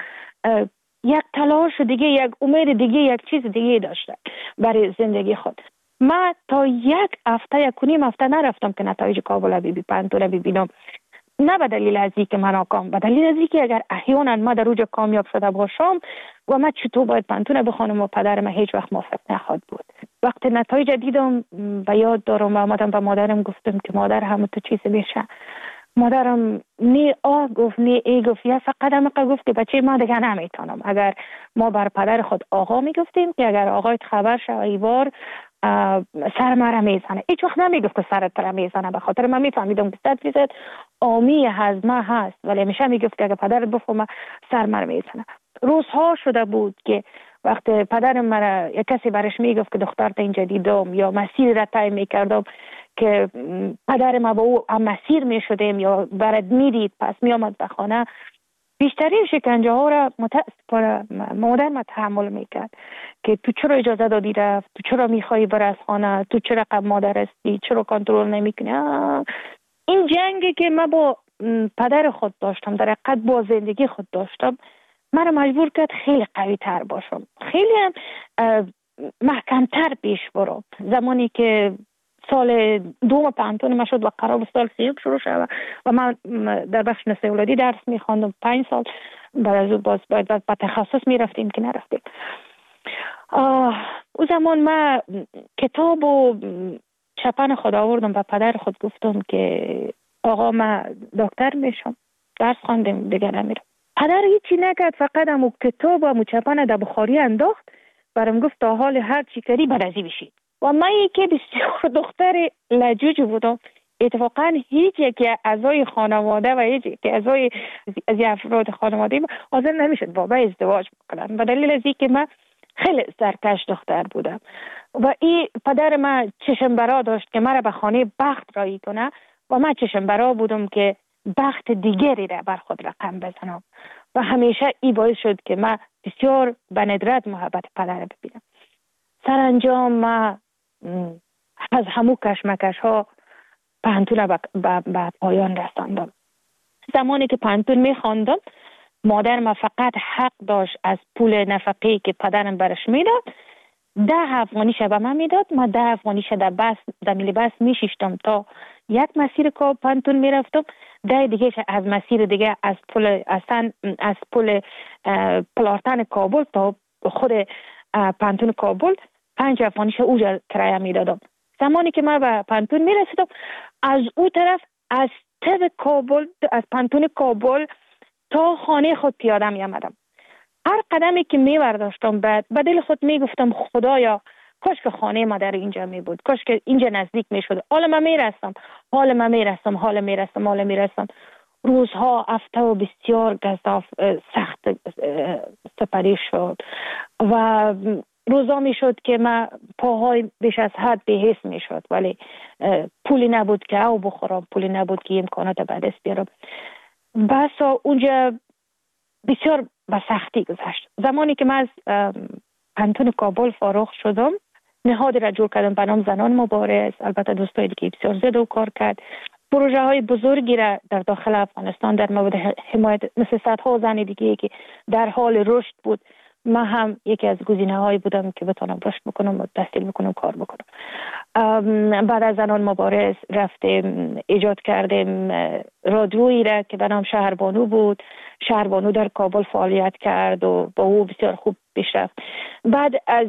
یک تلاش دیگه، یک امید دیگه، یک چیز دیگه داشته برای زندگی خود. من تا یک هفته یک کنیم هفته نرفتم که نتایج کابل بی پنتون ببینم، نه به دلیل از اینکه من ناکام، به دلیل از اینکه اگر احیانا ما در اوج کامیاب شده باشم و من چطور باید پنتون بخونم و پدرم هیچ وقت موافق نخواهد بود. وقتی نتایج دیدم به یاد دارم و آمدم به مادرم گفتم که مادر همه تو چیز میشه. مادرم نی آه گفت نی ای گفت، یا فقط هم گفت که بچه ما دیگه نمیتونم. اگر ما بر پدر خود آقا میگفتیم که اگر آقایت خبر شد ایوار سر مرا میزنه، هیچ وقت نمیگفت که سرت را میزنه، به خاطر من میفهمیدم که صد فیصد آمی هضمه هست، ولی همیشه میگفت که اگر پدرت بفهمه سر مرا میزنه. روزها شده بود که وقت پدرم مرا یک کسی برش میگفت که دخترت اینجا دیدم یا مسیر را طی میکردم که پدر ما با او هم مسیر میشدیم یا برد میدید پس میامد به خانه، بیشترین شکنجه ها را متاسفانه مادر ما تحمل میکرد که تو چرا اجازه دادی رفت، تو چرا میخوایی بر از خانه، تو چرا قبل مادر هستی، چرا کنترل نمیکنی. این جنگی که من با پدر خود داشتم، در حقیقت با زندگی خود داشتم، من مجبور کرد خیلی قوی تر باشم، خیلی هم محکمتر پیش برم. زمانی که سال دوم پنتون ما شد و قرار سال سیوم شروع شد و من در بخش نسل اولادی درس میخواندم پنج سال، بعد از اون باز باید به تخصص میرفتیم که نرفتیم. او زمان من کتاب و چپن خود آوردم و پدر خود گفتم که آقا من دکتر میشم، درس خواندم دیگه نمیرم. پدر هیچی نکرد، فقط همو کتاب و همو چپن در بخاری انداخت، برام گفت تا حال هر چی کردی برازی بشید. و من که بسیار دختر لجوج بودم، اتفاقا هیچ یک اعضای خانواده و هیچ یک اعضای از افراد خانواده حاضر نمیشد با من ازدواج بکنن، به دلیل از اینکه من خیلی سرکش دختر بودم و این پدر من چشم برا داشت که مرا به خانه بخت رایی کنه و من چشم برا بودم که بخت دیگری را بر خود رقم بزنم و همیشه این باعث شد که من بسیار به ندرت محبت پدر ببینم. سرانجام من از همو کشمکش ها پانتون به پایان رساندم. زمانی که پانتون می خواندم مادر ما فقط حق داشت از پول نفقه‌ای که پدرم برش میداد ده افغانی به من میداد. من ده افغانی در بس در میلی بس میشیشتم تا یک مسیر که پانتون میرفتم، ده دیگه از مسیر دیگه از پل اصلا از پل پلارتن کابل تا خود پانتون کابل پنج افغانیش اوجا کرایه میدادم. زمانی که من به پانتون میرسیدم از او طرف از تب کابل از پانتون کابل تا خانه خود پیاده می آمدم. هر قدمی که می برداشتم بعد به دل خود می گفتم خدایا کاش که خانه مادر اینجا می بود، کاش که اینجا نزدیک می شد. حالا من می رسم حالا من می رسم حالا می رسم حالا می رسم روزها هفته و بسیار گزاف سخت سپری شد و روزا می شد که من پاهای بیش از حد بی‌حس می شد، ولی پولی نبود که او بخورم، پولی نبود که امکانات به دست بیارم. بسا اونجا بسیار به سختی گذشت. زمانی که من از پانتون کابل فارغ شدم نهادی را جور کردم به نام زنان مبارز. البته دوستای دیگه بسیار زیاد و کار کرد. پروژه های بزرگی را در داخل افغانستان در مورد حمایت مثل صدها زن دیگه که در حال رشد بود، من هم یکی از گزینه هایی بودم که بتونم رشد بکنم و تحصیل بکنم کار بکنم. بعد از زنان مبارز رفتیم ایجاد کردیم رادیویی را که به نام شهربانو بود. شهربانو در کابل فعالیت کرد و با او بسیار خوب پیش رفت. بعد از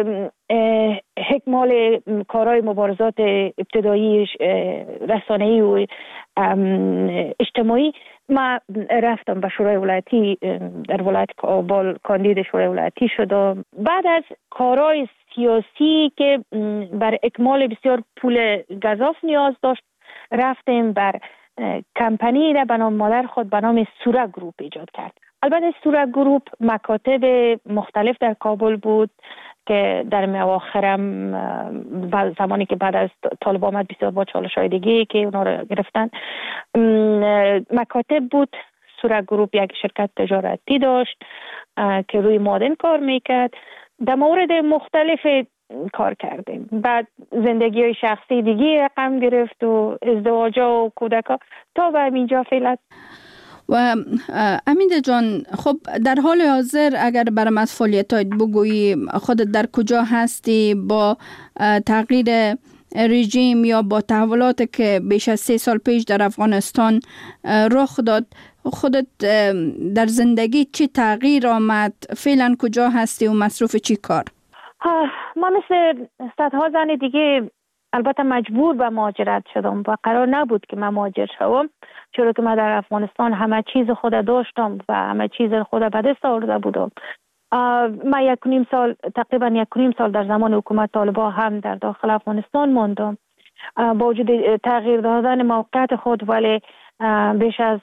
اکمال کارهای مبارزات ابتدایی رسانه‌ای و اجتماعی ما رفتم به شورای ولایتی در ولایت کابل کاندید شورای ولایتی شدم. بعد از کارهای سیاسی که بر اکمال بسیار پول گزاف نیاز داشت رفتیم بر کمپانی را به نام مادر خود به نام سوره گروپ ایجاد کرد. البته سوره گروپ مکاتب مختلف در کابل بود که در مواخرم زمانی که بعد از طالب آمد بسیار با چالش های دیگه که اونا رو گرفتن مکاتب بود. سوره گروپ یک شرکت تجارتی داشت که روی مادن کار میکرد. در مورد مختلف کار کردیم. بعد زندگی های شخصی دیگه رقم گرفت و ازدواج و کودکا تا به اینجا فعلا. و امیده جان، خب در حال حاضر اگر برام از فعالیتات بگویی خودت در کجا هستی با تغییر رژیم یا با تحولاتی که بیش از سه سال پیش در افغانستان رخ داد، خودت در زندگی چی تغییر آمد؟ فعلا کجا هستی و مصروف چی کار؟ ما مثل صدها زن دیگه البته مجبور به مهاجرت شدم و قرار نبود که من مهاجر شوم، چرا که من در افغانستان همه چیز خود داشتم و همه چیز خود به دست آورده بودم. من یک نیم سال تقریبا یک نیم سال در زمان حکومت طالبان هم در داخل افغانستان ماندم با وجود تغییر دادن موقعیت خود، ولی بیش از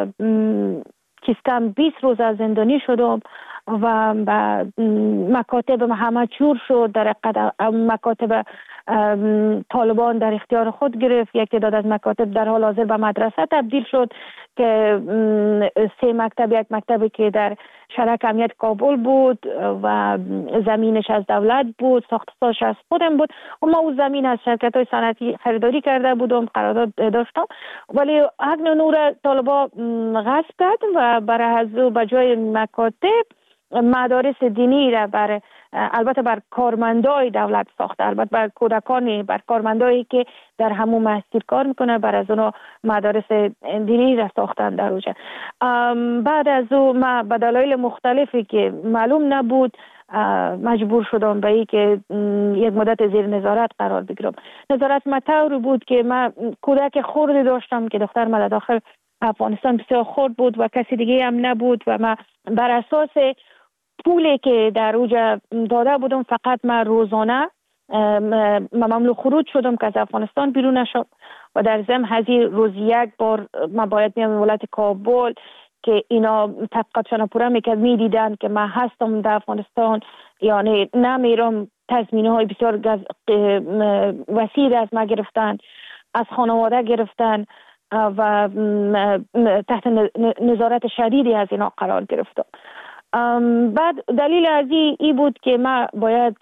کم بیست روز از زندانی شدم و مکاتب همه چور شد. در مکاتب طالبان در اختیار خود گرفت. یک تعداد از مکاتب در حال حاضر به مدرسه تبدیل شد که سه مکتب، یک مکتبی که در شرک امنیت کابل بود و زمینش از دولت بود، ساختش از خودم بود و ما او زمین از شرکت های صنعتی خریداری کرده بودم، قرارداد داشتم، ولی حق نور طالبان غصب کرد و برای از او به جای مکاتب مدارس دینی را بر البته بر کارمندای دولت ساخته، البته بر کودکانی، بر کارمندایی که در همون مسجد کار میکنه، بر از اونها مدارس دینی را ساختن در اوجه. بعد از او ما به دلایل مختلفی که معلوم نبود مجبور شدم به این که یک مدت زیر نظارت قرار بگیرم. نظارت مطور بود که من کودک خردی داشتم که دختر من داخل افغانستان بسیار خرد بود و کسی دیگه هم نبود و من بر اساس پولی که در اوجا داده بودم فقط من روزانه مملو خروج شدم که از افغانستان بیرون نشم و در ضمن هزی روز یک بار ما باید میام ولایت کابل که اینا تحقیقاتشان پورا میکرد، میدیدن که من هستم در افغانستان، یعنی نمیرم. تضمینه های بسیار وسیع از ما گرفتن، از خانواده گرفتن و تحت نظارت شدیدی از اینا قرار گرفتم. بعد دلیل از ای بود که ما باید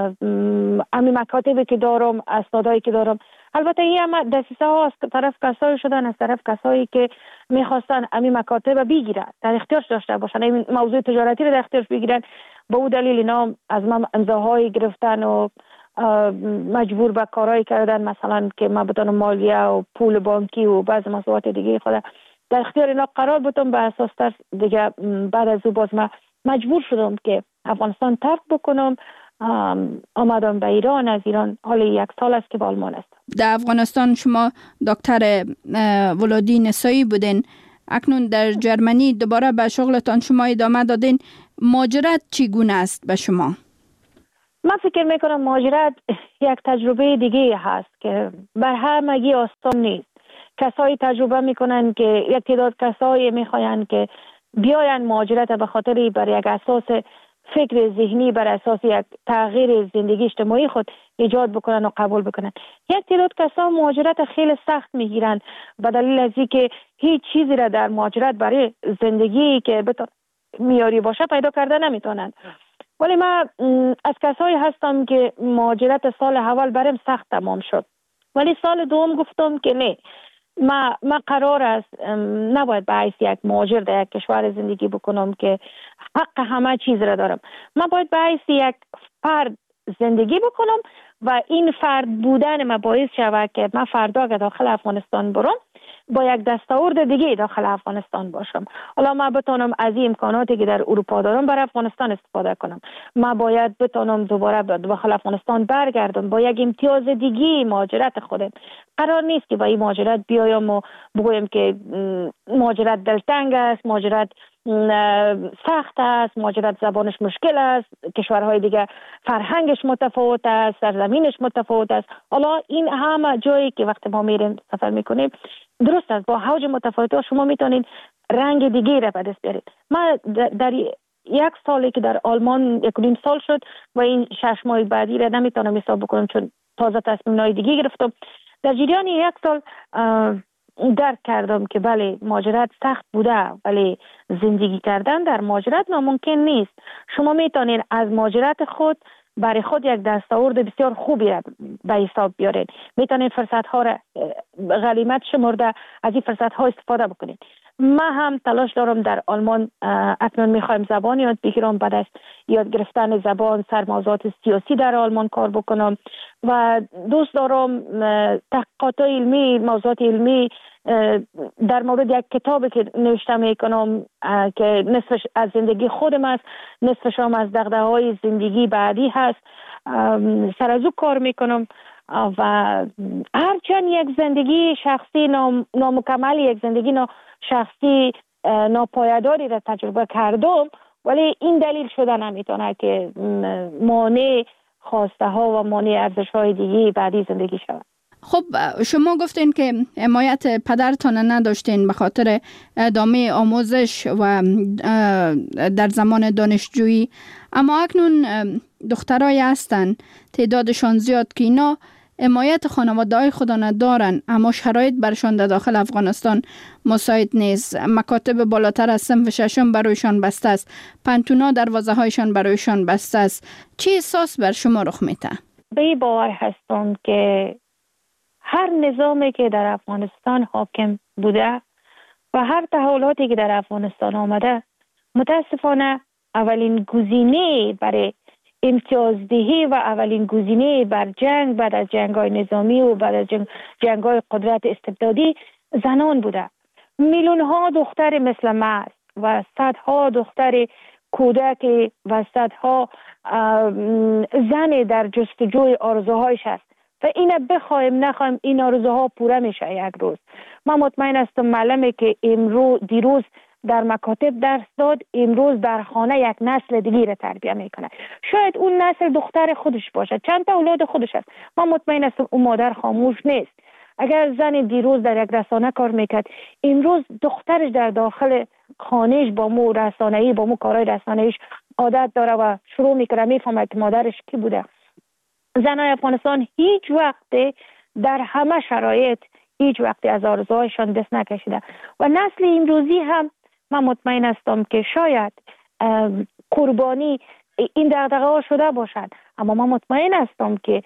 امی مکاتبی که دارم، اسنادایی که دارم، البته این هم دسیسه ها از طرف کسایی شدن، از طرف کسایی که میخواستن امی مکاتب بگیرن، در اختیارش داشته باشن، این موضوع تجارتی رو در اختیارش بگیرن. به او دلیل اینا از من امضاهایی گرفتن و مجبور به کارهایی کردن، مثلا که من بتونم مالیه و پول بانکی و بعض مسئولیت دیگه خود در اختیار اینا قرار بودم. به اساس تر دیگه بعد از او باز من مجبور شدم که افغانستان ترک بکنم. آمدم به ایران. از ایران حالا یک سال است که به آلمان هستم. در افغانستان شما دکتر ولادی نسایی بودین، اکنون در جرمنی دوباره به شغلتان شما ادامه دادین. مهاجرت چگونه است به شما؟ من فکر میکنم مهاجرت یک تجربه دیگه هست که بر همگی آسان نیست. کسایی تجربه میکنن که یک تعداد کسایی میخواین که بیاین مهاجرت به خاطر بر یک اساس فکر ذهنی، بر اساس یک تغییر زندگی اجتماعی خود ایجاد بکنن و قبول بکنن. یک تعداد کسا مهاجرت خیلی سخت میگیرن به دلیل از اینکه هیچ چیزی را در مهاجرت برای زندگی که بتون میاری باشه پیدا کرده نمیتونن. ولی من از کسایی هستم که مهاجرت سال اول برام سخت تمام شد، ولی سال دوم گفتم که نه، ما ما قرار است نباید به حیث یک مهاجر در یک کشور زندگی بکنم که حق همه چیز را دارم. ما باید به حیث یک فرد زندگی بکنم و این فرد بودن ما باعث شود که من فردا اگر داخل افغانستان برم با یک دستاورد دیگه داخل افغانستان باشم. حالا ما بتونم از این امکاناتی که در اروپا دارم برای افغانستان استفاده کنم. ما باید بتونم دوباره داخل افغانستان برگردم با یک امتیاز دیگه مهاجرت خودم. قرار نیست که با این مهاجرت بیایم و بگویم که مهاجرت دلتنگ است، مهاجرت سخت است، مهاجرت زبانش مشکل است، کشورهای دیگه فرهنگش متفاوت است، سرزمینش متفاوت است. حالا این همه جایی که وقتی ما میریم سفر میکنیم درست است، با حوج متفاوت شما میتونید رنگ دیگه را به دست بیارید. ما در یک سالی که در آلمان یک نیم سال شد و این شش ماه بعدی را نمیتونم حساب بکنم چون تازه تصمیم‌های دیگه گرفتم. در جریان یک سال درک کردم که بله مهاجرت سخت بوده، ولی زندگی کردن در مهاجرت ناممکن نیست. شما میتونید از مهاجرت خود برای خود یک دستاورد بسیار خوبی را به حساب بیارید. میتونید فرصت ها را غنیمت شمرده از این فرصت ها استفاده بکنید. ما هم تلاش دارم در آلمان اکنون میخوایم زبان یاد بگیرم، بعد از یاد گرفتن زبان سر موضوعات سیاسی در آلمان کار بکنم و دوست دارم تحقیقات علمی، موضوعات علمی در مورد یک کتابی که نوشته میکنم که نصفش از زندگی خودم است، نصفش هم از دغدغه‌های زندگی بعدی هست، سر از او کار میکنم و هرچند یک زندگی شخصی نام، نامکمل، یک زندگی نا شخصی ناپایداری را تجربه کردم، ولی این دلیل شده نمیتونه که مانع خواسته ها و مانع ارزش های دیگه بعدی زندگی شود. خب شما گفتین که حمایت پدرتان نداشتین به خاطر ادامه آموزش و در زمان دانشجویی، اما اکنون دخترای هستن تعدادشان زیاد که اینا حمایت خانواده های خود ندارن، اما شرایط برشان در داخل افغانستان مساعد نیست. مکاتب بالاتر از صنف ششم برایشان بسته است، پنتونا دروازه هایشان برایشان بسته است. چه احساس بر شما رخ میده؟ به این باور هستم که هر نظامی که در افغانستان حاکم بوده و هر تحولاتی که در افغانستان آمده متاسفانه اولین گزینه برای امتیازدهی و اولین گزینه بر جنگ بعد از جنگ‌های نظامی و بعد از جنگ جنگ‌های قدرت استبدادی زنان بوده. میلیون ها دختر مثل ما و صدها دختر کودک و صدها زن در جستجوی آرزوهایش است و اینه بخوایم نخوایم این آرزوها پوره میشه یک روز. من مطمئن هستم معلمی که امروز دیروز در مکاتب درس داد امروز در خانه یک نسل دیگه را تربیت میکنه. شاید اون نسل دختر خودش باشه، چند تا اولاد خودش است. من مطمئن هستم اون مادر خاموش نیست. اگر زن دیروز در یک رسانه کار میکرد، امروز دخترش در داخل خانهش با مو رسانه‌ای با مو کارهای رسانه‌ایش عادت داره و شروع میکنه میفهمه که مادرش کی بوده. زنای افغانستان هیچ وقت در همه شرایط هیچ وقت از آرزوهایشان دست نکشیده و نسل امروزی هم من مطمئن هستم که شاید قربانی این دغدغه ها شده باشد، اما من مطمئن هستم که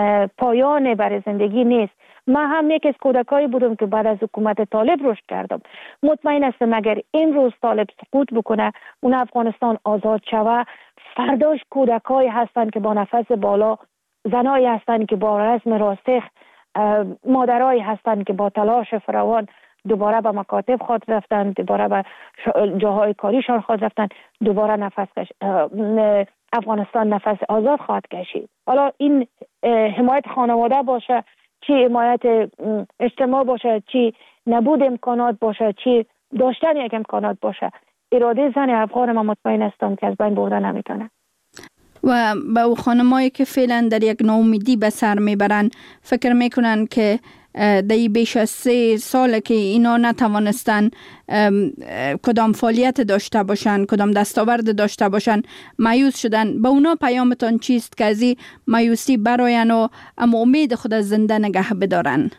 پایان برای زندگی نیست. من هم یک از کودکایی بودم که بعد از حکومت طالب رشد کردم. مطمئن هستم اگر امروز طالب سقوط بکنه، اون افغانستان آزاد شوه، فرداش کودکایی هستند که با نفس بالا، زنایی هستند که با رسم راسخ، مادرایی هستند که با تلاش فراوان دوباره به مکاتب خود رفتن، دوباره به جاهای کاریشان خود رفتن، دوباره نفس کش... افغانستان نفس آزاد خواهد کشید. حالا این حمایت خانواده باشه، چی حمایت اجتماع باشه، چی نبود امکانات باشه، چی داشتن یک امکانات باشه، اراده زن افغان من مطمئن هستم که از بین برده نمیتونه. و به او خانمایی که فعلا در یک ناامیدی به سر میبرن، فکر میکنن که در بیش از سه سال که اینا نتوانستن کدام فعالیت داشته باشن، کدام دستاورد داشته باشن، مایوس شدن، به اونا پیامتان چیست که از این مایوسی براین و اما امید خود از زنده نگه بدارن؟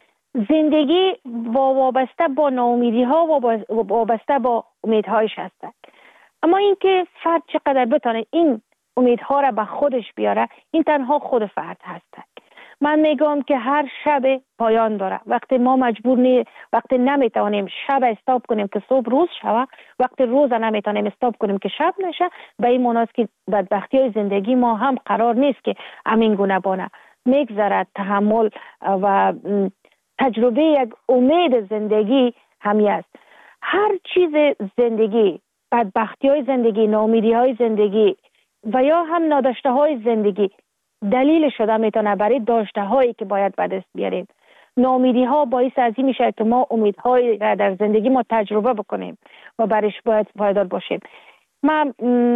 زندگی وابسته با ناامیدی ها و وابسته با امیدهایش هستند، اما اینکه فرد چقدر بتونه این امیدها را به خودش بیاره، این تنها خود فرد هستند. من میگم که هر شب پایان داره. وقتی ما مجبور نی وقتی نمیتونیم شب استاپ کنیم که صبح روز شوه، وقتی روز نمیتونیم استاپ کنیم که شب نشه، به این معناست که بدبختی های زندگی ما هم قرار نیست که همین گونه بانه. میگذرد تحمل و تجربه یک امید زندگی همی است. هر چیز زندگی، بدبختی های زندگی، ناامیدی های زندگی و یا هم ناداشته های زندگی دلیل شده میتونه برای داشته هایی که باید به دست بیاریم. ناامیدی ها باعث از این میشه که ما امیدهایی را در زندگی ما تجربه بکنیم و برش باید پایدار باشیم. من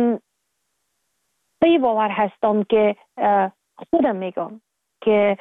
به باور هستم که خودم میگم که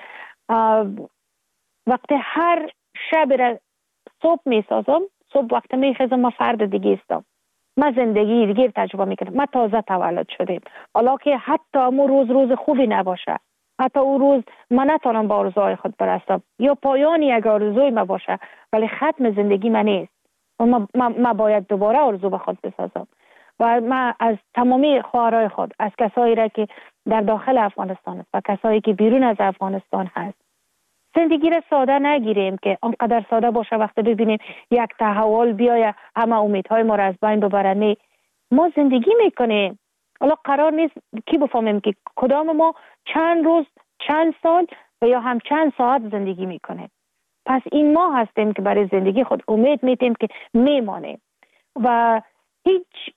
وقتی هر شب را صبح میسازم، صبح وقتی میخیزم ما فرد دیگه استم، ما زندگی دیگه تجربه میکنم. ما تازه تولد شدیم، حالا که حتی امو روز روز خوبی نباشه، حتی اون روز من نتونم با آرزوهای خود برسم یا پایانی یک آرزوی ما باشه، ولی ختم زندگی من نیست و ما, ما, ما باید دوباره آرزو به خود بسازم. و من از تمامی خواهرای خود، از کسایی را که در داخل افغانستان است و کسایی که بیرون از افغانستان هست، زندگی را ساده نگیریم که آنقدر ساده باشه وقتی ببینیم یک تحول بیایه همه امیدهای ما را از بین ببره. نه، ما زندگی میکنیم. حالا قرار نیست کی بفهمیم که کدام ما چند روز، چند سال و یا هم چند ساعت زندگی میکنیم. پس این ما هستیم که برای زندگی خود امید میتیم که میمانیم و هیچ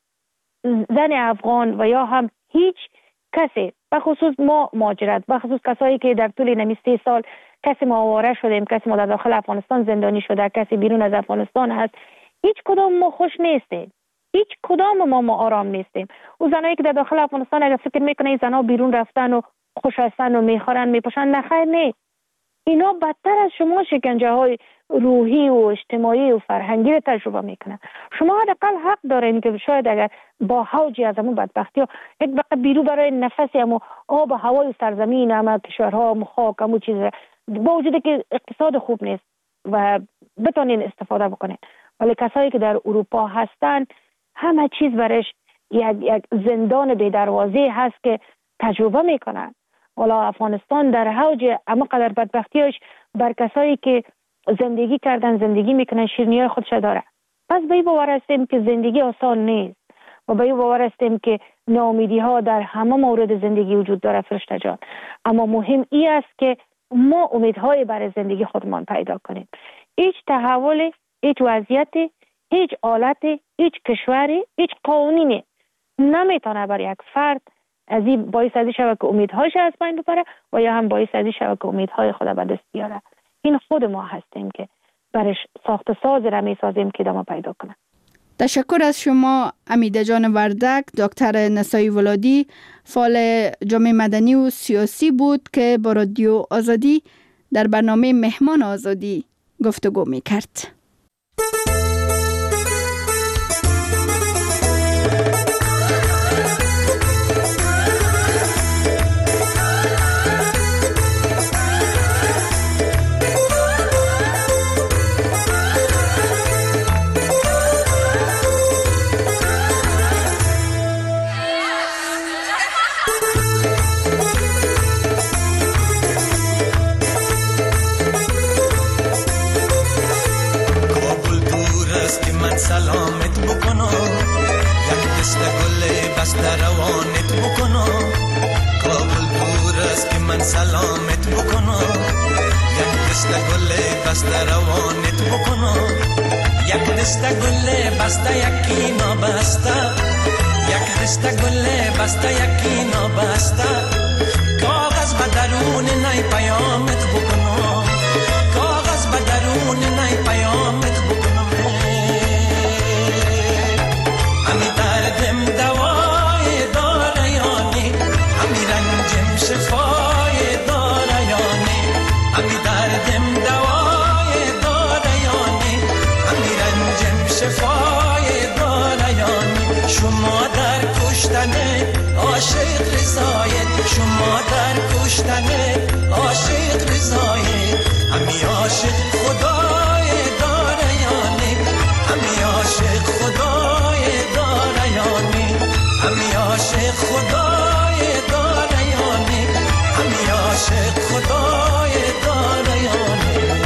زن افغان و یا هم هیچ کسی، بخصوص ما مهاجرت، بخصوص کسایی که در طول نمی سه سال کسی ما آواره شدیم، کسی ما در داخل افغانستان زندانی شده، کسی بیرون از افغانستان هست، هیچ کدام ما خوش نیستیم، هیچ کدام ما ما آرام نیستیم. او زنایی که در داخل افغانستان اگر فکر میکنه این زنها بیرون رفتن و خوش هستن و میخورن میپوشن، نخیر نه، اینا بدتر از شما شکنجه های روحی و اجتماعی و فرهنگی رو تجربه میکنن. شما حداقل حق دارین که شاید اگر با حوجی از همون بدبختی ها یک وقت بیرو برای نفسی همون آب و هوای سرزمین، همه کشورها، همون خاک، همون چیز، با وجود که اقتصاد خوب نیست و بتونین استفاده بکنین، ولی کسایی که در اروپا هستن همه چیز برش یک, یک زندان بی دروازه هست که تجربه میکنن. والا افغانستان در حوج اما قدر بدبختیش بر کسایی که زندگی کردن، زندگی میکنن، شیرینی خودش داره. پس به این باور هستیم که زندگی آسان نیست و به این باور هستیم که ناامیدی ها در همه مورد زندگی وجود داره فرشته جان، اما مهم ای است که ما امیدهای برای زندگی خودمان پیدا کنیم. هیچ تحول، هیچ وضعیت، هیچ حالت، هیچ کشوری، هیچ قانونی نمیتونه برای یک فرد از این باعث ازی شود که امیدهایش از بین ببره و یا هم باعث ازی شود که امیدهای خود به دست بیاره. این خود ما هستیم که برش ساخت ساز را میسازیم که ادامه پیدا کنه. تشکر از شما امیده جان وردک. دکتر نسایی ولادی فعال جامعه مدنی و سیاسی بود که با رادیو آزادی در برنامه مهمان آزادی گفتگو می کرد. سلامت بکنم یک دست گل بسته روانت بکنم کابل دور است که من سلامت بکنم یک دست گل بسته روانت بکنم یک دست گل بسته یکی نابسته یک دست گل بسته یکی نابسته کاغذ به درون نی پیامت بکنم کاغذ به درون نی پیامت بکنم همی دردم دوای داره یانی همی رنجم شفای داره یانی همی دردم دوای داره یانی همی رنجم شفای داره یانی شما در کشتن عاشق رضایت شما در کشتن عاشق رضایت همی عاشق خدای داره یانی همی عاشق خدای داره یانی همی عاشق خدای داره یانی همی عاشق خدای داره یانی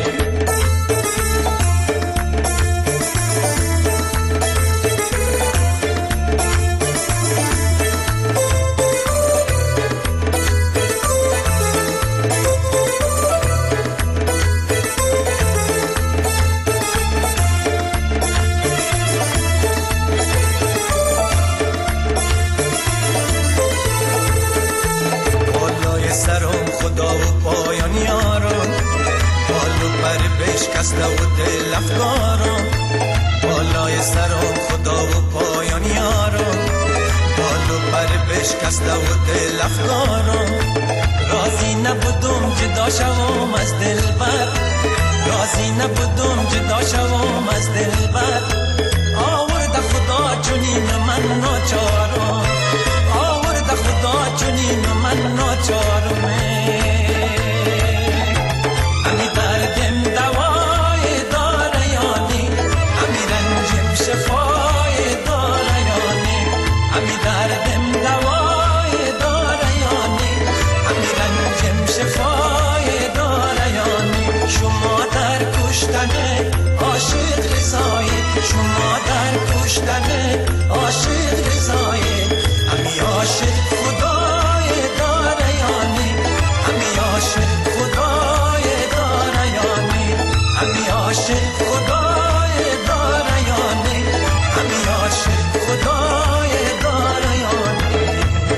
بشکسته و دل افکارم بالای سرم خدا و پایان یارم بالو پر بشکسته و دل افکارم راضی نبودم جدا شوم از دلبر راضی نبودم جدا شوم از دلبر آورده خدا چنین من ناچارم آورده خدا چنین من ناچارم همی دردم دوای داره یانی همی رنجم شفای داره یانی همی دردم دوای داره یانی همی رنجم شفای داره یانی شما در کشتن عاشق رضایت شما در کشتن عاشق رضایت همی عاشق خدای داره یانی همی عاشق خدای داره یانی همی عاشق خدای داره یانی همی عاشق خدای داره یانی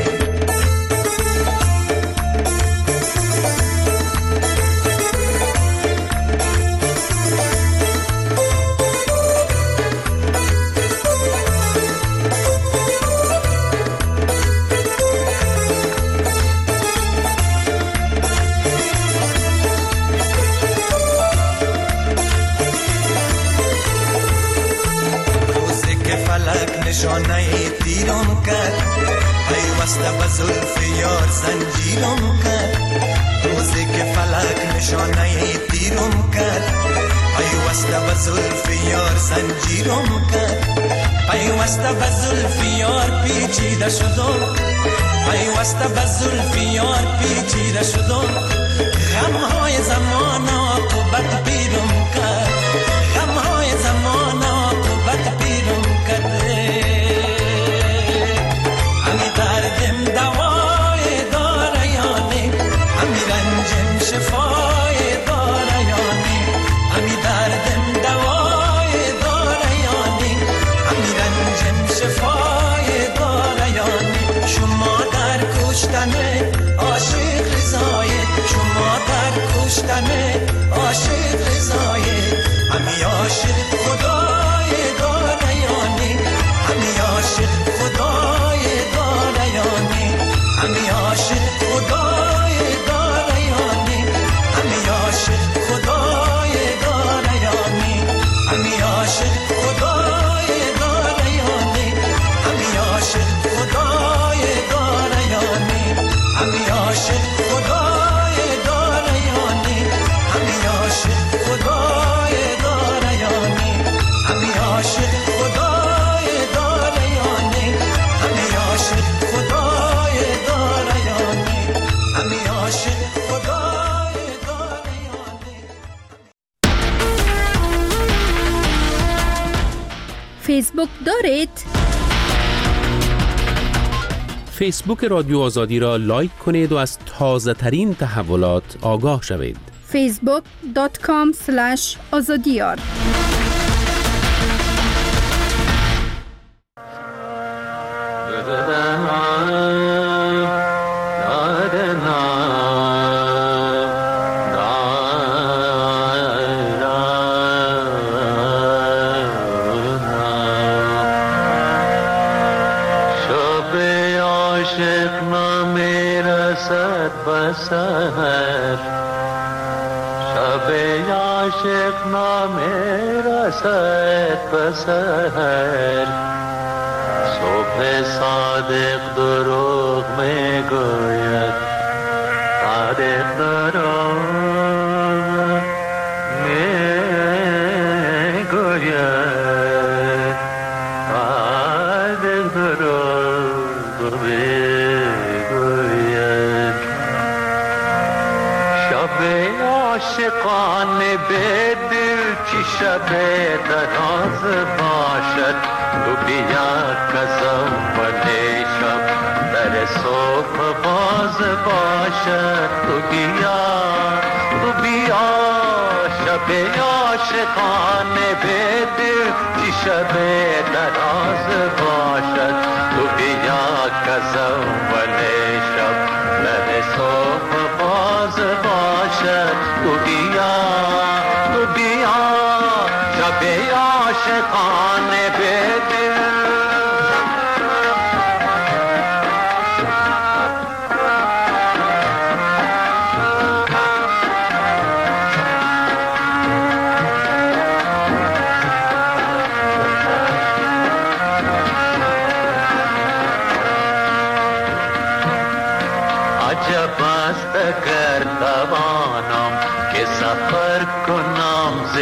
نشانه تیرم کرد پیوسته به زلف یار زنجیرم کرد روزی که فلک نشانه تیرم کرد پیوسته به زلف یار زنجیرم کرد پیوسته به زلف یار پیچیده شدم پیوسته به زلف یار پیچیده شدم غمهای زمان عاقبت پیرم کرد غمهای زمان عاقبت پیرم کرد همی دردم دوای داره یانی همی رنجم شفای داره یانی همی دردم دوای داره یانی همی رنجم شفای داره یانی شما در کشتن عاشق رضایت شما در کشتن عاشق رضایت همی عاشق خدای داره یانی همی عاشق خدای داره یانی همی عاشق خدای داره یانی همی فیسبوک دارید؟ فیسبوک رادیو آزادی را لایک کنید و از تازه ترین تحولات آگاه شوید. فیسبوک دات کام اسلش آزادیار. سحر شب عاشق نامه رسد بسحر صبح صادق دروغ می گوید صادق دروغ می گوید صادق دروغ می عاشقان به دل چی شب دراز باشد تو بیا کزم ولی شب در صبح باز باشد تو بیا تو بیا شب عاشقان به دل چی شب دراز باشد تو بیا کزم ولی شب در صبح باز باشد تو بیا تو بیا شب عاشقان به دل عجب است اگر توانم که سفر کنم ز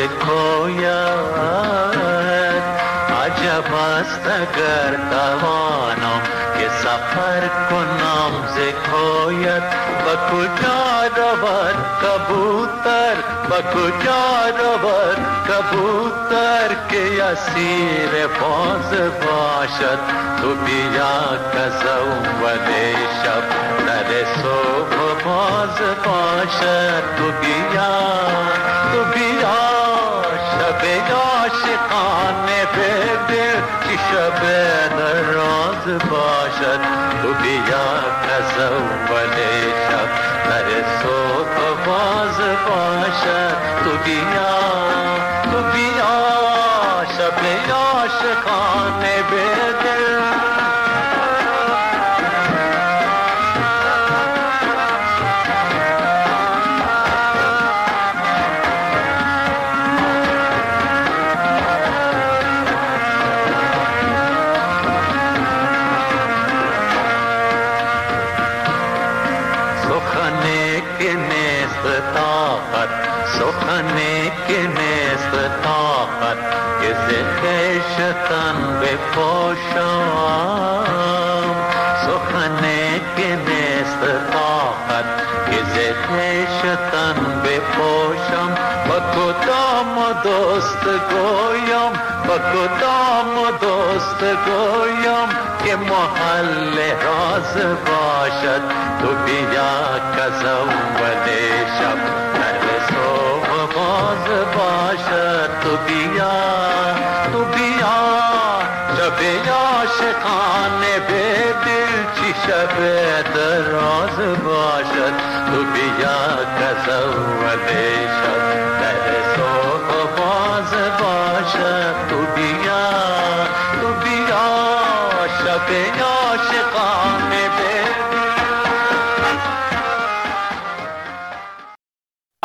کویت عجب است اگر توانم که سفر کنم ز کویت و کجا رود کبوتر و کجا رود کبوتر که اسیر باز باشد تو بیا کزم ولی شب در صبح باز باشد تو بیا تو بیا شب عاشقان به دل که شب نراز باشد تو بیا کزم ولی شب در صبح باز باشد تو بیا تو بیا شب عاشقان به دل سخنی که نیست طاقت که زخشتن بپوشم سخنی که نیست طاقت که زخشتن بپوشم با کدام دوست گویم با کدام دوست گویم که محل راز باشد تو بیا کزم ولی شب صبح باز باشد تو بیا تو بیا شب عاشقان به دل چی شب دراز باشد تو بیا کزم ولی شب در